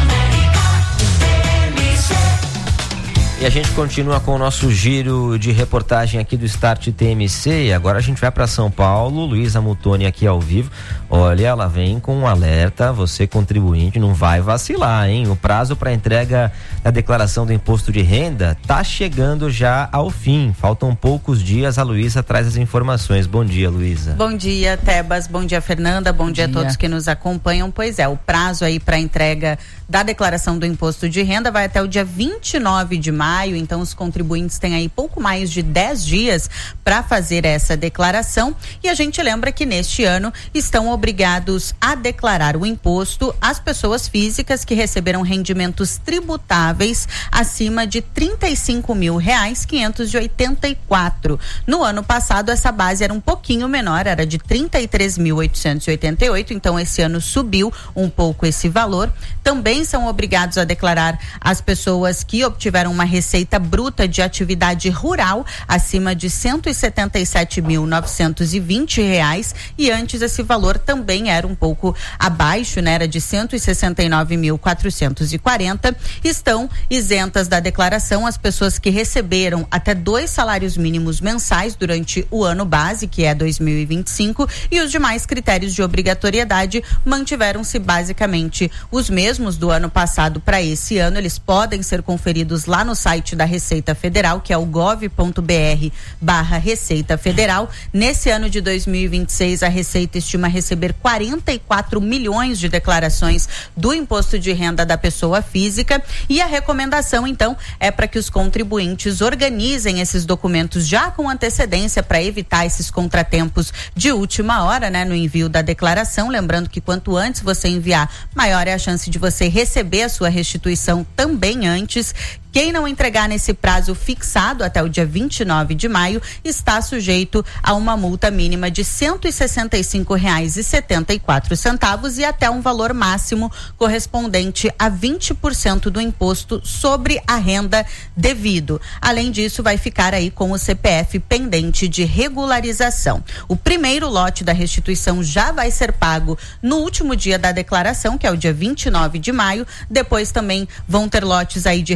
E a gente continua com o nosso giro de reportagem aqui do Start T M C. E agora a gente vai para São Paulo. Luísa Mutoni aqui ao vivo. Olha, ela vem com um alerta. Você, contribuinte, não vai vacilar, hein? O prazo para entrega da declaração do imposto de renda tá chegando já ao fim. Faltam poucos dias. A Luísa traz as informações. Bom dia, Luísa. Bom dia, Tebas. Bom dia, Fernanda. Bom, Bom dia, dia a todos que nos acompanham. Pois é, o prazo aí para entrega da declaração do imposto de renda vai até o dia vinte e nove de maio, então os contribuintes têm aí pouco mais de dez dias para fazer essa declaração, e a gente lembra que neste ano estão obrigados a declarar o imposto as pessoas físicas que receberam rendimentos tributáveis acima de trinta e cinco mil reais quinhentos e oitenta e quatro. No ano passado essa base era um pouquinho menor, era de trinta e três mil oitocentos e oitenta e oito, então esse ano subiu um pouco esse valor. Também são obrigados a declarar as pessoas que obtiveram uma receita bruta de atividade rural acima de cento e setenta e sete mil novecentos e vinte reais, e antes esse valor também era um pouco abaixo, né? Era de cento e sessenta e nove mil quatrocentos e quarenta. Estão isentas da declaração as pessoas que receberam até dois salários mínimos mensais durante o ano base, que é dois mil e vinte e cinco, e os demais critérios de obrigatoriedade mantiveram-se basicamente os mesmos do ano passado para esse ano. Eles podem ser conferidos lá no site da Receita Federal, que é o gov ponto br barra Receita Federal. Nesse ano de dois mil e vinte e seis, a Receita estima receber quarenta e quatro milhões de declarações do imposto de renda da pessoa física, e a recomendação então é para que os contribuintes organizem esses documentos já com antecedência para evitar esses contratempos de última hora, né, no envio da declaração. Lembrando que quanto antes você enviar, maior é a chance de você receber a sua restituição também antes. Quem não entregar nesse prazo fixado até o dia vinte e nove de maio está sujeito a uma multa mínima de cento e sessenta e cinco reais e setenta e quatro centavos e até um valor máximo correspondente a vinte por cento do imposto sobre a renda devido. Além disso, vai ficar aí com o C P F pendente de regularização. O primeiro lote da restituição já vai ser pago no último dia da declaração, que é o dia vinte e nove de maio. Depois também vão ter lotes aí de restituição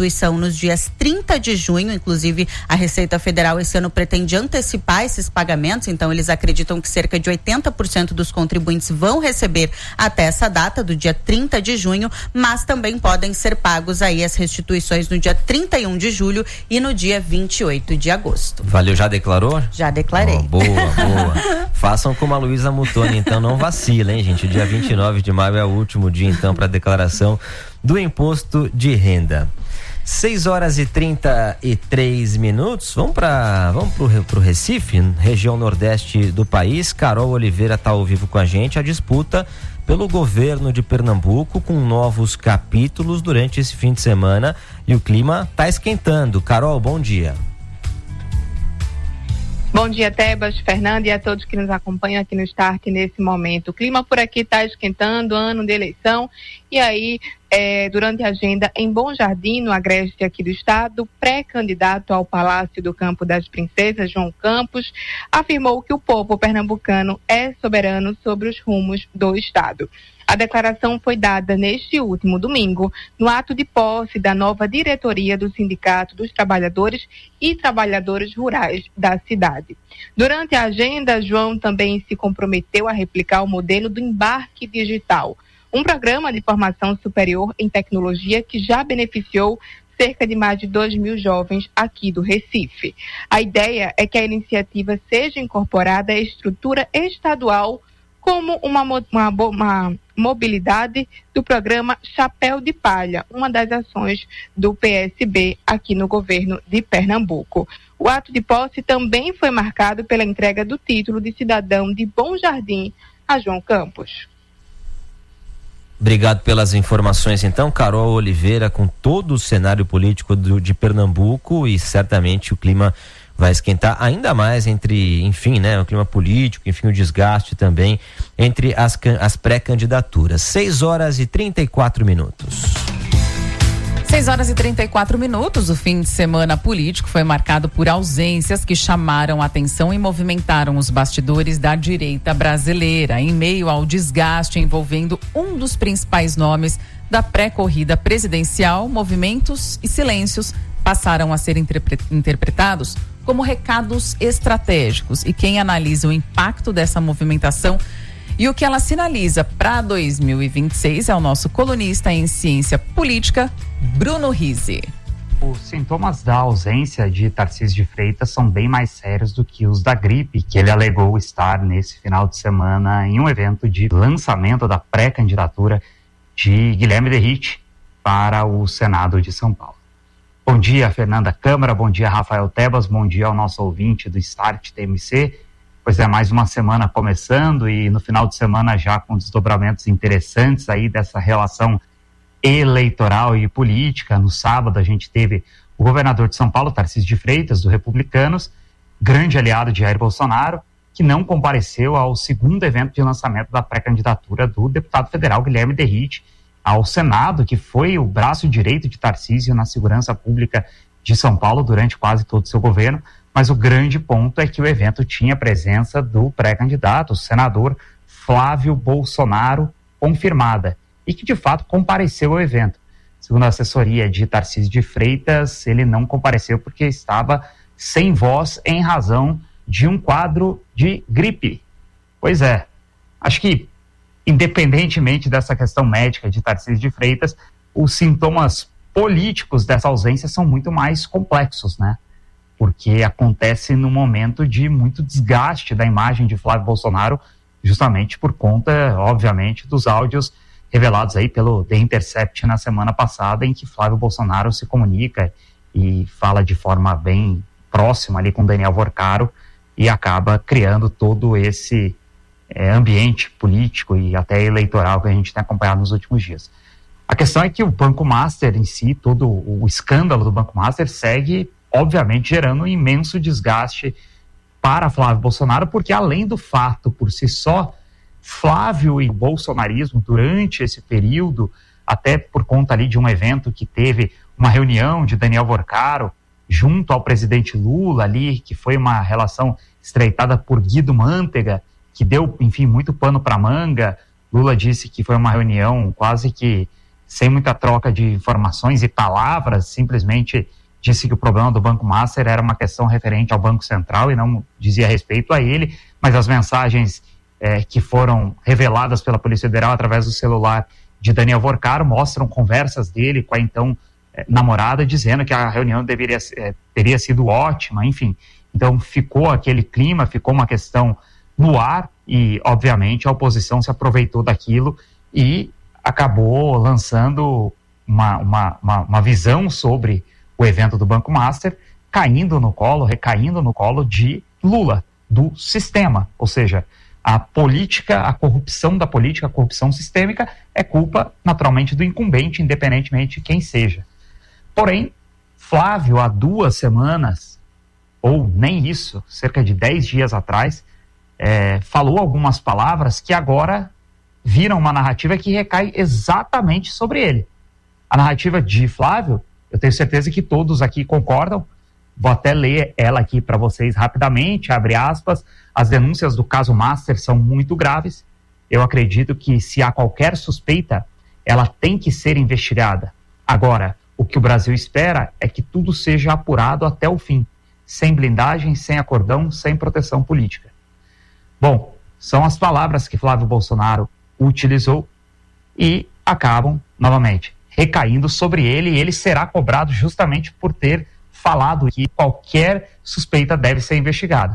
restituição nos dias trinta de junho, inclusive a Receita Federal esse ano pretende antecipar esses pagamentos, então eles acreditam que cerca de oitenta por cento dos contribuintes vão receber até essa data do dia trinta de junho, mas também podem ser pagos aí as restituições no dia trinta e um de julho e no dia vinte e oito de agosto. Valeu, já declarou? Já declarei. Oh, boa, boa. Façam como a Luísa Mutoni, então não vacila, hein, gente? O dia vinte e nove de maio é o último dia, então, para declaração do imposto de renda. seis horas e trinta e três minutos. Vamos para vamos pro, pro Recife, região nordeste do país. Carol Oliveira está ao vivo com a gente. A disputa pelo governo de Pernambuco com novos capítulos durante esse fim de semana e o clima está esquentando. Carol, bom dia. Bom dia, Tebas, Fernanda e a todos que nos acompanham aqui no Start nesse momento. O clima por aqui está esquentando, ano de eleição, e aí, é, durante a agenda em Bom Jardim, no agreste aqui do estado, pré-candidato ao Palácio do Campo das Princesas, João Campos, afirmou que o povo pernambucano é soberano sobre os rumos do estado. A declaração foi dada neste último domingo, no ato de posse da nova diretoria do Sindicato dos Trabalhadores e Trabalhadoras Rurais da cidade. Durante a agenda, João também se comprometeu a replicar o modelo do embarque digital, um programa de formação superior em tecnologia que já beneficiou cerca de mais de dois mil jovens aqui do Recife. A ideia é que a iniciativa seja incorporada à estrutura estadual como uma, uma, uma mobilidade do programa Chapéu de Palha, uma das ações do P S B aqui no governo de Pernambuco. O ato de posse também foi marcado pela entrega do título de cidadão de Bom Jardim a João Campos. Obrigado pelas informações, então, Carol Oliveira, com todo o cenário político do, de Pernambuco, e certamente o clima vai esquentar ainda mais entre, enfim, né, o clima político, enfim, o desgaste também entre as, as pré-candidaturas. seis horas e trinta e quatro minutos. seis horas e trinta e quatro minutos, o fim de semana político foi marcado por ausências que chamaram a atenção e movimentaram os bastidores da direita brasileira, em meio ao desgaste envolvendo um dos principais nomes da pré-corrida presidencial. Movimentos e silêncios passaram a ser interpretados como recados estratégicos, e quem analisa o impacto dessa movimentação e o que ela sinaliza para dois mil e vinte e seis é o nosso colunista em ciência política, Bruno Rizzi. Os sintomas da ausência de Tarcísio de Freitas são bem mais sérios do que os da gripe, que ele alegou estar nesse final de semana em um evento de lançamento da pré-candidatura de Guilherme Derrite para o Senado de São Paulo. Bom dia, Fernanda Câmara, bom dia, Rafael Tebas, bom dia ao nosso ouvinte do Start T M C. Pois é, mais uma semana começando e no final de semana já com desdobramentos interessantes aí dessa relação eleitoral e política. No sábado a gente teve o governador de São Paulo, Tarcísio de Freitas, do Republicanos, grande aliado de Jair Bolsonaro, que não compareceu ao segundo evento de lançamento da pré-candidatura do deputado federal Guilherme Derrite ao Senado, que foi o braço direito de Tarcísio na segurança pública de São Paulo durante quase todo o seu governo. Mas o grande ponto é que o evento tinha a presença do pré-candidato, o senador Flávio Bolsonaro, confirmada, e que de fato compareceu ao evento. Segundo a assessoria de Tarcísio de Freitas, ele não compareceu porque estava sem voz em razão de um quadro de gripe. Pois é, acho que independentemente dessa questão médica de Tarcísio de Freitas, os sintomas políticos dessa ausência são muito mais complexos, né? Porque acontece no momento de muito desgaste da imagem de Flávio Bolsonaro, justamente por conta, obviamente, dos áudios revelados aí pelo The Intercept na semana passada, em que Flávio Bolsonaro se comunica e fala de forma bem próxima ali com Daniel Vorcaro e acaba criando todo esse é, ambiente político e até eleitoral que a gente tem acompanhado nos últimos dias. A questão é que o Banco Master em si, todo o escândalo do Banco Master segue, obviamente, gerando um imenso desgaste para Flávio Bolsonaro, porque além do fato por si só, Flávio e bolsonarismo durante esse período, até por conta ali de um evento que teve uma reunião de Daniel Vorcaro junto ao presidente Lula ali, que foi uma relação estreitada por Guido Mantega, que deu, enfim, muito pano para manga. Lula disse que foi uma reunião quase que sem muita troca de informações e palavras, simplesmente disse que o problema do Banco Master era uma questão referente ao Banco Central e não dizia respeito a ele, mas as mensagens eh, que foram reveladas pela Polícia Federal através do celular de Daniel Vorcaro mostram conversas dele com a então eh, namorada, dizendo que a reunião deveria, eh, teria sido ótima, enfim. Então ficou aquele clima, ficou uma questão no ar e, obviamente, a oposição se aproveitou daquilo e acabou lançando uma, uma, uma, uma visão sobre o evento do Banco Master, caindo no colo, recaindo no colo de Lula, do sistema. Ou seja, a política, a corrupção da política, a corrupção sistêmica é culpa, naturalmente, do incumbente, independentemente de quem seja. Porém, Flávio, há duas semanas, ou nem isso, cerca de dez dias atrás, é, falou algumas palavras que agora viram uma narrativa que recai exatamente sobre ele. A narrativa de Flávio, eu tenho certeza que todos aqui concordam, vou até ler ela aqui para vocês rapidamente, abre aspas, as denúncias do caso Master são muito graves, eu acredito que se há qualquer suspeita, ela tem que ser investigada. Agora, o que o Brasil espera é que tudo seja apurado até o fim, sem blindagem, sem acordão, sem proteção política. Bom, são as palavras que Flávio Bolsonaro utilizou e acabam, novamente, recaindo sobre ele, e ele será cobrado justamente por ter falado que qualquer suspeita deve ser investigada.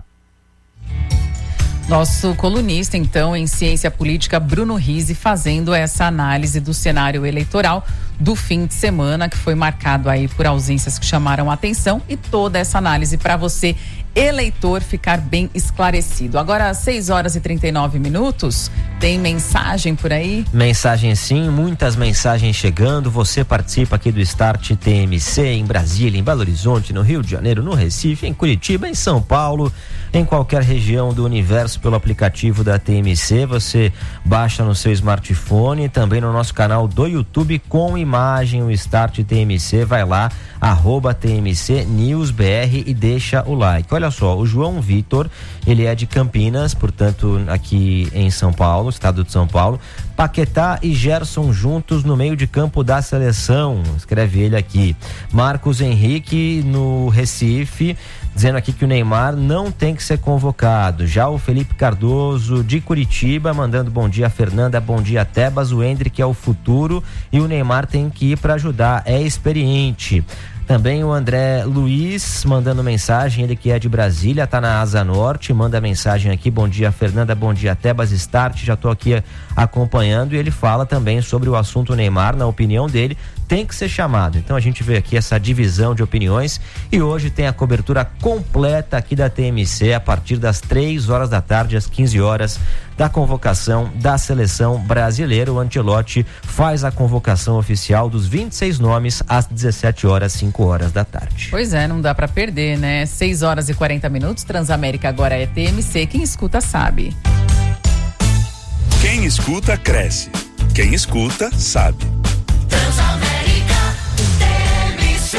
Nosso colunista, então, em ciência política, Bruno Rizzi, fazendo essa análise do cenário eleitoral do fim de semana, que foi marcado aí por ausências que chamaram a atenção, e toda essa análise para você, eleitor, ficar bem esclarecido. Agora, às seis horas e trinta e nove minutos, tem mensagem por aí? Mensagem sim, muitas mensagens chegando. Você participa aqui do Start T M C em Brasília, em Belo Horizonte, no Rio de Janeiro, no Recife, em Curitiba, em São Paulo, em qualquer região do universo pelo aplicativo da T M C. Você baixa no seu smartphone, também no nosso canal do YouTube com imagem, o Start T M C. Vai lá, arroba T M C News B R e deixa o like. Olha só, o João Vitor, ele é de Campinas, portanto aqui em São Paulo, estado de São Paulo. Paquetá e Gerson juntos no meio de campo da seleção, escreve ele aqui. Marcos Henrique no Recife, dizendo aqui que o Neymar não tem que ser convocado. Já o Felipe Cardoso de Curitiba, mandando bom dia Fernanda, bom dia Tebas, o Hendrick é o futuro e o Neymar tem que ir para ajudar, é experiente. Também o André Luiz mandando mensagem, ele que é de Brasília, tá na Asa Norte, manda mensagem aqui, bom dia Fernanda, bom dia Tebas, Start, já tô aqui acompanhando, e ele fala também sobre o assunto Neymar, na opinião dele, tem que ser chamado. Então a gente vê aqui essa divisão de opiniões e hoje tem a cobertura completa aqui da T M C a partir das três horas da tarde às quinze horas da convocação da seleção brasileira. O Ancelotti faz a convocação oficial dos vinte e seis nomes às dezessete horas, cinco horas da tarde. Pois é, não dá pra perder, né? seis horas e quarenta minutos, Transamérica agora é T M C, quem escuta sabe. Quem escuta cresce, quem escuta sabe. Transamérica T M C.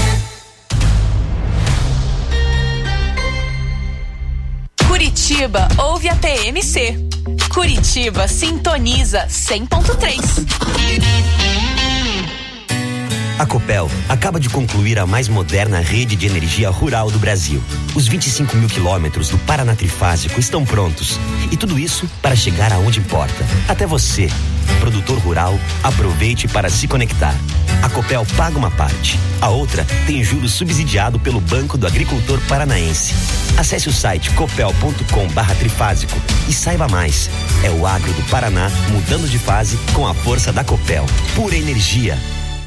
Curitiba ouve a T M C. Curitiba sintoniza cem ponto três. A Copel acaba de concluir a mais moderna rede de energia rural do Brasil. Os vinte e cinco mil quilômetros do Paraná Trifásico estão prontos. E tudo isso para chegar aonde importa. Até você, produtor rural, aproveite para se conectar. A Copel paga uma parte. A outra tem juros subsidiado pelo Banco do Agricultor Paranaense. Acesse o site copel ponto com barra trifásico e saiba mais. É o agro do Paraná mudando de fase com a força da Copel. Pura energia.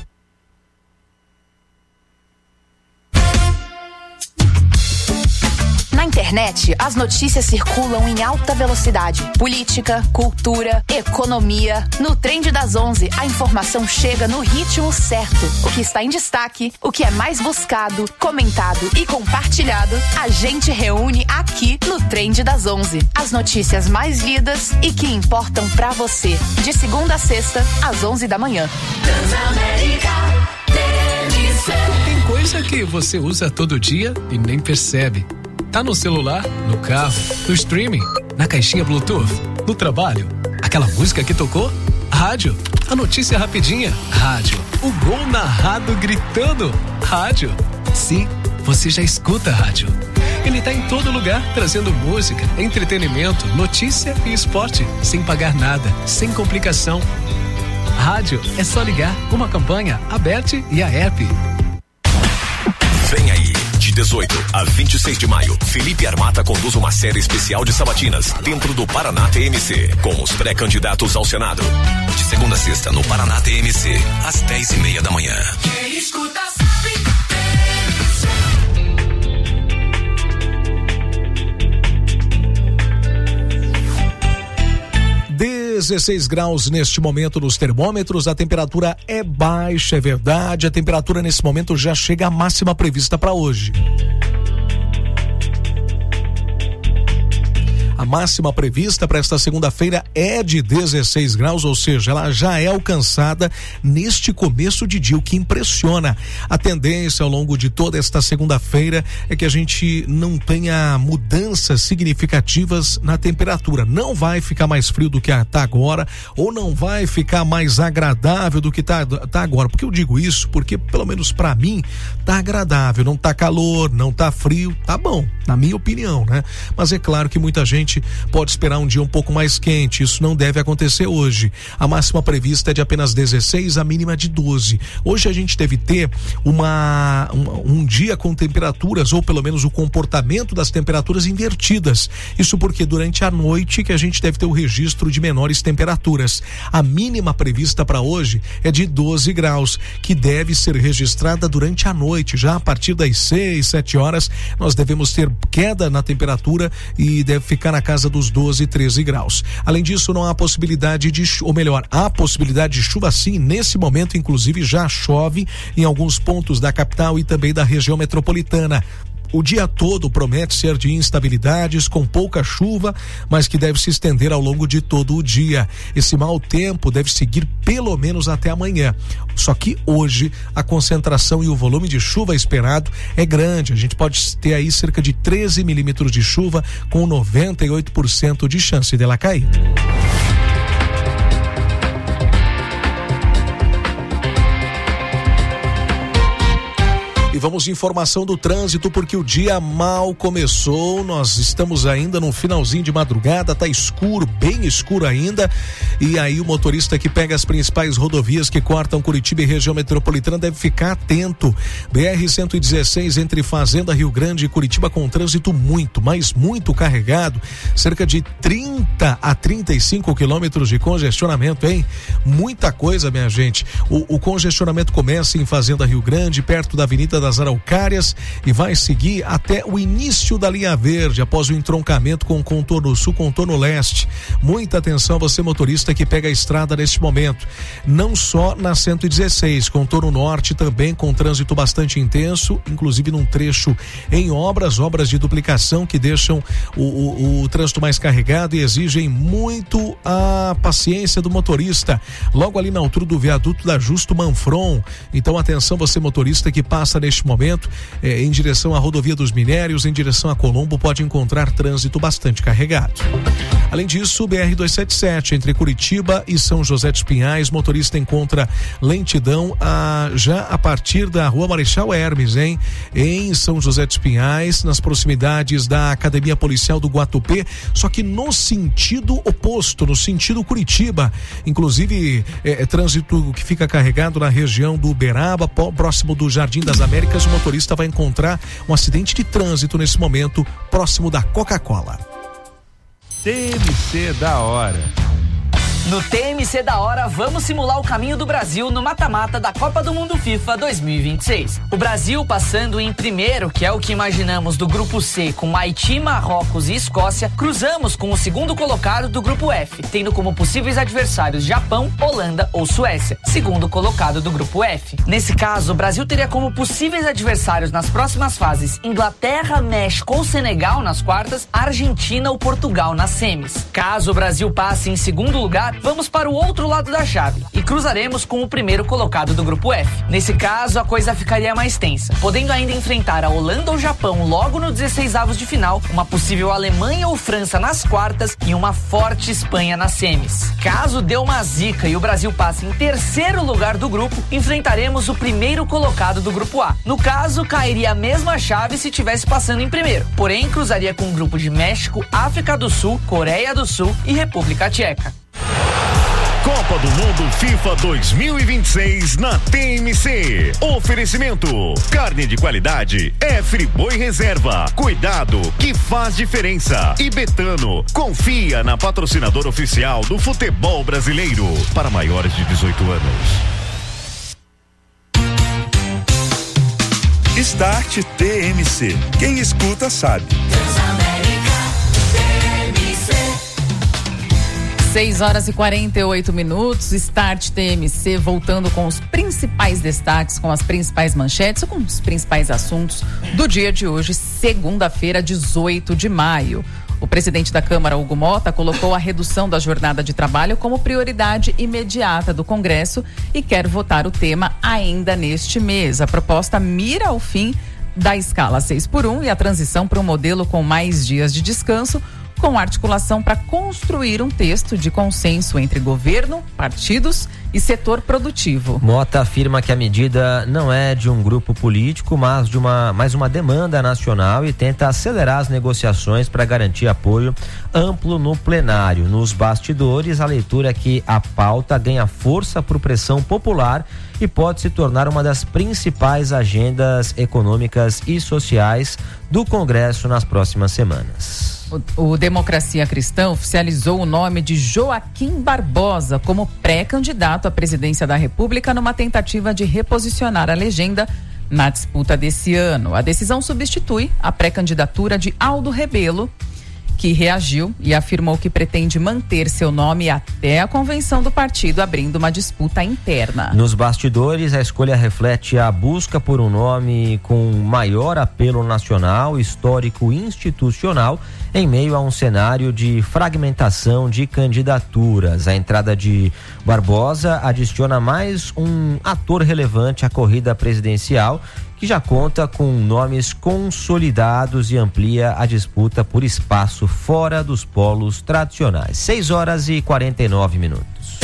Na internet, as notícias circulam em alta velocidade. Política, cultura, economia. No Trend das onze, a informação chega no ritmo certo. O que está em destaque, o que é mais buscado, comentado e compartilhado, a gente reúne aqui no Trend das onze. As notícias mais lidas e que importam pra você. De segunda a sexta, às onze da manhã. Transamérica T M C. Tem coisa que você usa todo dia e nem percebe. Tá no celular, no carro, no streaming, na caixinha Bluetooth, no trabalho. Aquela música que tocou? Rádio. A notícia rapidinha, rádio. O gol narrado gritando, rádio. Sim, você já escuta rádio. Ele tá em todo lugar, trazendo música, entretenimento, notícia e esporte, sem pagar nada, sem complicação. Rádio é só ligar, uma campanha, Aberte e a app. Vem aí, de dezoito a vinte e seis de maio, Felipe Armata conduz uma série especial de sabatinas dentro do Paraná T M C, com os pré-candidatos ao Senado. De segunda a sexta, no Paraná T M C, às dez e meia da manhã. Quem escuta sabe. dezesseis graus neste momento nos termômetros, a temperatura é baixa, é verdade, a temperatura nesse momento já chega à máxima prevista para hoje. A máxima prevista para esta segunda-feira é de dezesseis graus, ou seja, ela já é alcançada neste começo de dia, o que impressiona. A tendência ao longo de toda esta segunda-feira é que a gente não tenha mudanças significativas na temperatura. Não vai ficar mais frio do que está agora, ou não vai ficar mais agradável do que está tá agora. Por que eu digo isso? Porque, pelo menos para mim, tá agradável. Não tá calor, não tá frio, tá bom, na minha opinião, né? Mas é claro que muita gente pode esperar um dia um pouco mais quente. Isso não deve acontecer hoje. A máxima prevista é de apenas dezesseis, a mínima de doze. Hoje a gente deve ter uma, um, um dia com temperaturas, ou pelo menos o comportamento das temperaturas invertidas. Isso porque durante a noite que a gente deve ter o registro de menores temperaturas. A mínima prevista para hoje é de doze graus, que deve ser registrada durante a noite. Já a partir das seis, sete horas, nós devemos ter queda na temperatura e deve ficar na casa dos doze, treze graus. Além disso, não há possibilidade de, ou melhor, há possibilidade de chuva sim. Nesse momento, inclusive, já chove em alguns pontos da capital e também da região metropolitana. O dia todo promete ser de instabilidades, com pouca chuva, mas que deve se estender ao longo de todo o dia. Esse mau tempo deve seguir pelo menos até amanhã. Só que hoje a concentração e o volume de chuva esperado é grande. A gente pode ter aí cerca de treze milímetros de chuva, com noventa e oito por cento de chance dela cair. E vamos de informação do trânsito, porque o dia mal começou. Nós estamos ainda no finalzinho de madrugada, tá escuro, bem escuro ainda. E aí o motorista que pega as principais rodovias que cortam Curitiba e região metropolitana deve ficar atento. B R cento e dezesseis entre Fazenda, Rio Grande e Curitiba, com trânsito muito, mas muito carregado. Cerca de trinta a trinta e cinco quilômetros de congestionamento, hein? Muita coisa, minha gente. O, o congestionamento começa em Fazenda, Rio Grande, perto da Avenida das Araucárias, e vai seguir até o início da linha verde, após o entroncamento com o contorno sul, contorno leste. Muita atenção você, motorista que pega a estrada neste momento, não só na cento e dezesseis, contorno norte também com trânsito bastante intenso, inclusive num trecho em obras, obras de duplicação que deixam o, o, o trânsito mais carregado e exigem muito a paciência do motorista, logo ali na altura do viaduto da Justo Manfron. Então atenção você, motorista que passa neste momento eh, em direção à rodovia dos Minérios, em direção a Colombo, pode encontrar trânsito bastante carregado. Além disso, B R duzentos e setenta e sete entre Curitiba e São José dos Pinhais, motorista encontra lentidão a, já a partir da Rua Marechal Hermes, hein? Em São José dos Pinhais, nas proximidades da Academia Policial do Guatupê, só que no sentido oposto, no sentido Curitiba. Inclusive, é, é trânsito que fica carregado na região do Uberaba, próximo do Jardim das Américas. O motorista vai encontrar um acidente de trânsito nesse momento, próximo da Coca-Cola. T M C da hora. No T M C da hora, vamos simular o caminho do Brasil no mata-mata da Copa do Mundo FIFA dois mil e vinte e seis. O Brasil passando em primeiro, que é o que imaginamos, do grupo C, com Haiti, Marrocos e Escócia, cruzamos com o segundo colocado do grupo F, tendo como possíveis adversários Japão, Holanda ou Suécia, segundo colocado do grupo F. Nesse caso, o Brasil teria como possíveis adversários nas próximas fases Inglaterra, México ou Senegal nas quartas, Argentina ou Portugal nas semis. Caso o Brasil passe em segundo lugar, vamos para o outro lado da chave e cruzaremos com o primeiro colocado do grupo F. Nesse caso, a coisa ficaria mais tensa, podendo ainda enfrentar a Holanda ou Japão logo no dezesseisavos de final, uma possível Alemanha ou França nas quartas e uma forte Espanha nas semis. Caso dê uma zica e o Brasil passe em terceiro lugar do grupo, enfrentaremos o primeiro colocado do grupo A. No caso, cairia a mesma chave se tivesse passando em primeiro, porém cruzaria com um grupo de México, África do Sul, Coreia do Sul e República Tcheca. Copa do Mundo FIFA dois mil e vinte e seis na T M C. Oferecimento: carne de qualidade é Friboi Reserva. Cuidado que faz diferença. E Betano, confia na patrocinadora oficial do futebol brasileiro. Para maiores de dezoito anos. Start T M C. Quem escuta sabe. seis horas e quarenta e oito minutos, Start T M C voltando com os principais destaques, com as principais manchetes, com os principais assuntos do dia de hoje, segunda-feira, dezoito de maio. O presidente da Câmara, Hugo Mota, colocou a redução da jornada de trabalho como prioridade imediata do Congresso e quer votar o tema ainda neste mês. A proposta mira o fim da escala seis por um e a transição para um modelo com mais dias de descanso, com articulação para construir um texto de consenso entre governo, partidos e setor produtivo. Mota afirma que a medida não é de um grupo político, mas de uma, mais uma demanda nacional e tenta acelerar as negociações para garantir apoio amplo no plenário. Nos bastidores, a leitura é que a pauta ganha força por pressão popular e pode se tornar uma das principais agendas econômicas e sociais do Congresso nas próximas semanas. O, o Democracia Cristã oficializou o nome de Joaquim Barbosa como pré-candidato à presidência da República numa tentativa de reposicionar a legenda na disputa desse ano. A decisão substitui a pré-candidatura de Aldo Rebelo, que reagiu e afirmou que pretende manter seu nome até a convenção do partido, abrindo uma disputa interna. Nos bastidores, a escolha reflete a busca por um nome com maior apelo nacional, histórico e institucional, em meio a um cenário de fragmentação de candidaturas. A entrada de Barbosa adiciona mais um ator relevante à corrida presidencial, que já conta com nomes consolidados e amplia a disputa por espaço fora dos polos tradicionais. seis horas e quarenta e nove minutos.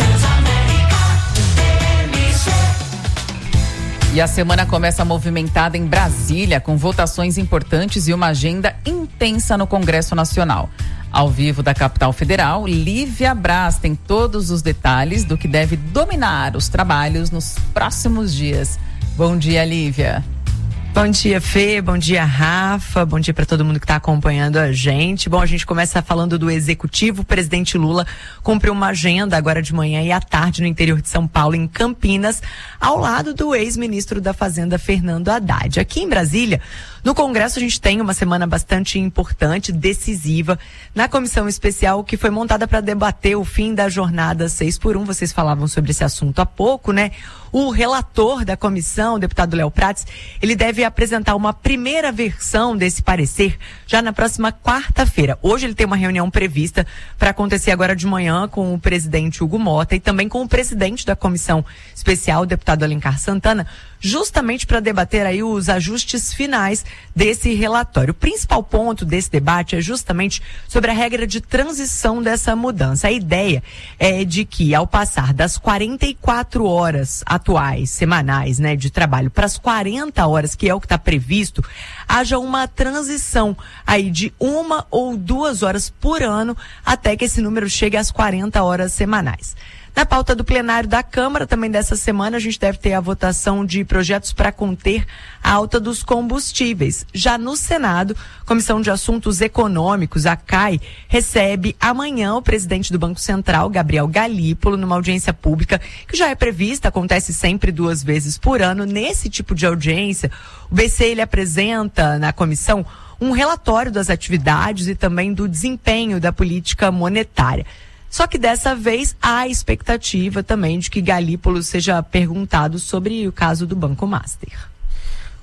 E a semana começa movimentada em Brasília, com votações importantes e uma agenda intensa no Congresso Nacional. Ao vivo da capital federal, Lívia Braz tem todos os detalhes do que deve dominar os trabalhos nos próximos dias. Bom dia, Lívia. Bom dia, Fê, bom dia, Rafa, bom dia para todo mundo que está acompanhando a gente. Bom, a gente começa falando do Executivo. O presidente Lula cumpriu uma agenda agora de manhã e à tarde no interior de São Paulo, em Campinas, ao lado do ex-ministro da Fazenda, Fernando Haddad. Aqui em Brasília, no Congresso, a gente tem uma semana bastante importante, decisiva, na comissão especial que foi montada para debater o fim da jornada seis por um. Vocês falavam sobre esse assunto há pouco, né? O relator da comissão, o deputado Léo Prates, ele deve apresentar uma primeira versão desse parecer já na próxima quarta-feira. Hoje ele tem uma reunião prevista para acontecer agora de manhã com o presidente Hugo Mota e também com o presidente da comissão especial, o deputado Alencar Santana, justamente para debater aí os ajustes finais desse relatório. O principal ponto desse debate é justamente sobre a regra de transição dessa mudança. A ideia é de que, ao passar das quarenta e quatro horas atuais, semanais, né, de trabalho para as quarenta horas, que é o que está previsto, haja uma transição aí de uma ou duas horas por ano até que esse número chegue às quarenta horas semanais. Na pauta do plenário da Câmara, também dessa semana, a gente deve ter a votação de projetos para conter a alta dos combustíveis. Já no Senado, Comissão de Assuntos Econômicos, a C A I, recebe amanhã o presidente do Banco Central, Gabriel Galípolo, numa audiência pública que já é prevista, acontece sempre duas vezes por ano. Nesse tipo de audiência, o B C ele apresenta na comissão um relatório das atividades e também do desempenho da política monetária. Só que dessa vez há a expectativa também de que Galípolo seja perguntado sobre o caso do Banco Master.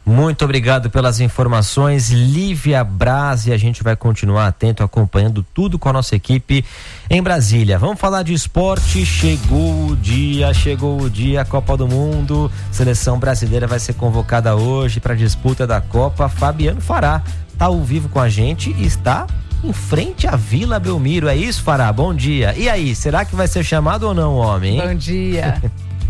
Muito obrigado pelas informações, Lívia Braz, e a gente vai continuar atento, acompanhando tudo com a nossa equipe em Brasília. Vamos falar de esporte, chegou o dia, chegou o dia, Copa do Mundo, seleção brasileira vai ser convocada hoje para a disputa da Copa. Fabiano Fará está ao vivo com a gente e está em frente à Vila Belmiro, é isso, Fará? Bom dia. E aí, será que vai ser chamado ou não, homem? Hein? Bom dia.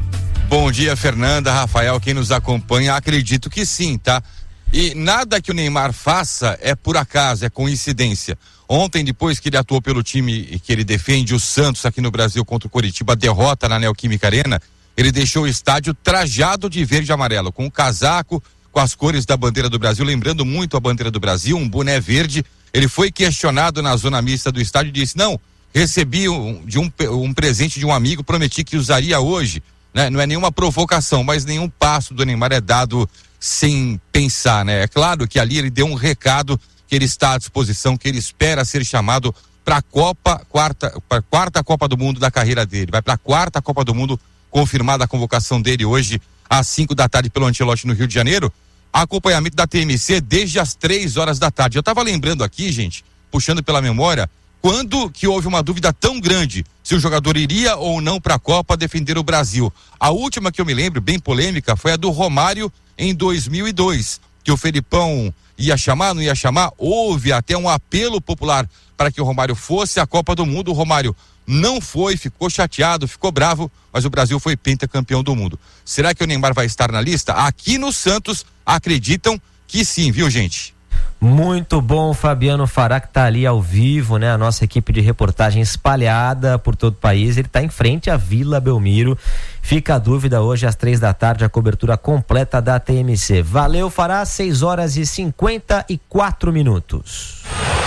Bom dia, Fernanda, Rafael, quem nos acompanha, acredito que sim, tá? E nada que o Neymar faça é por acaso, é coincidência. Ontem, depois que ele atuou pelo time que ele defende, o Santos, aqui no Brasil, contra o Coritiba, derrota na Neoquímica Arena, ele deixou o estádio trajado de verde e amarelo, com o casaco, com as cores da bandeira do Brasil, lembrando muito a bandeira do Brasil, um boné verde. Ele foi questionado na zona mista do estádio e disse, não, recebi um, de um, um presente de um amigo, prometi que usaria hoje. Né? Não é nenhuma provocação, mas nenhum passo do Neymar é dado sem pensar, né? É claro que ali ele deu um recado que ele está à disposição, que ele espera ser chamado para a Copa, quarta, pra quarta Copa do Mundo da carreira dele. Vai para a quarta Copa do Mundo, confirmada a convocação dele hoje às cinco da tarde pelo Ancelotti no Rio de Janeiro. Acompanhamento da T M C desde as três horas da tarde. Eu estava lembrando aqui, gente, puxando pela memória, quando que houve uma dúvida tão grande se o jogador iria ou não para a Copa defender o Brasil. A última que eu me lembro, bem polêmica, foi a do Romário em dois mil e dois, que o Felipão ia chamar, não ia chamar, houve até um apelo popular para que o Romário fosse à Copa do Mundo. O Romário não foi, ficou chateado, ficou bravo, mas o Brasil foi pentacampeão do mundo. Será que o Neymar vai estar na lista? Aqui no Santos acreditam que sim, viu, gente? Muito bom, Fabiano Fará, que está ali ao vivo, né? A nossa equipe de reportagem espalhada por todo o país. Ele está em frente à Vila Belmiro. Fica a dúvida, hoje às três da tarde, a cobertura completa da T M C. Valeu, Fará, seis horas e cinquenta e quatro minutos.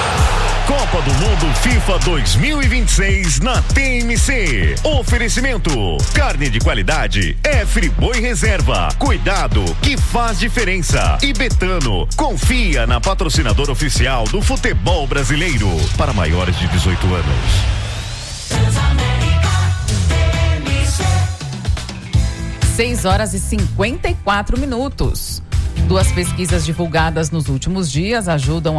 Copa do Mundo FIFA dois mil e vinte e seis na T M C. Oferecimento: carne de qualidade é Friboi Reserva. Cuidado que faz diferença. E Betano, confia na patrocinadora oficial do futebol brasileiro. Para maiores de dezoito anos. seis horas e cinquenta e quatro minutos. Duas pesquisas divulgadas nos últimos dias ajudam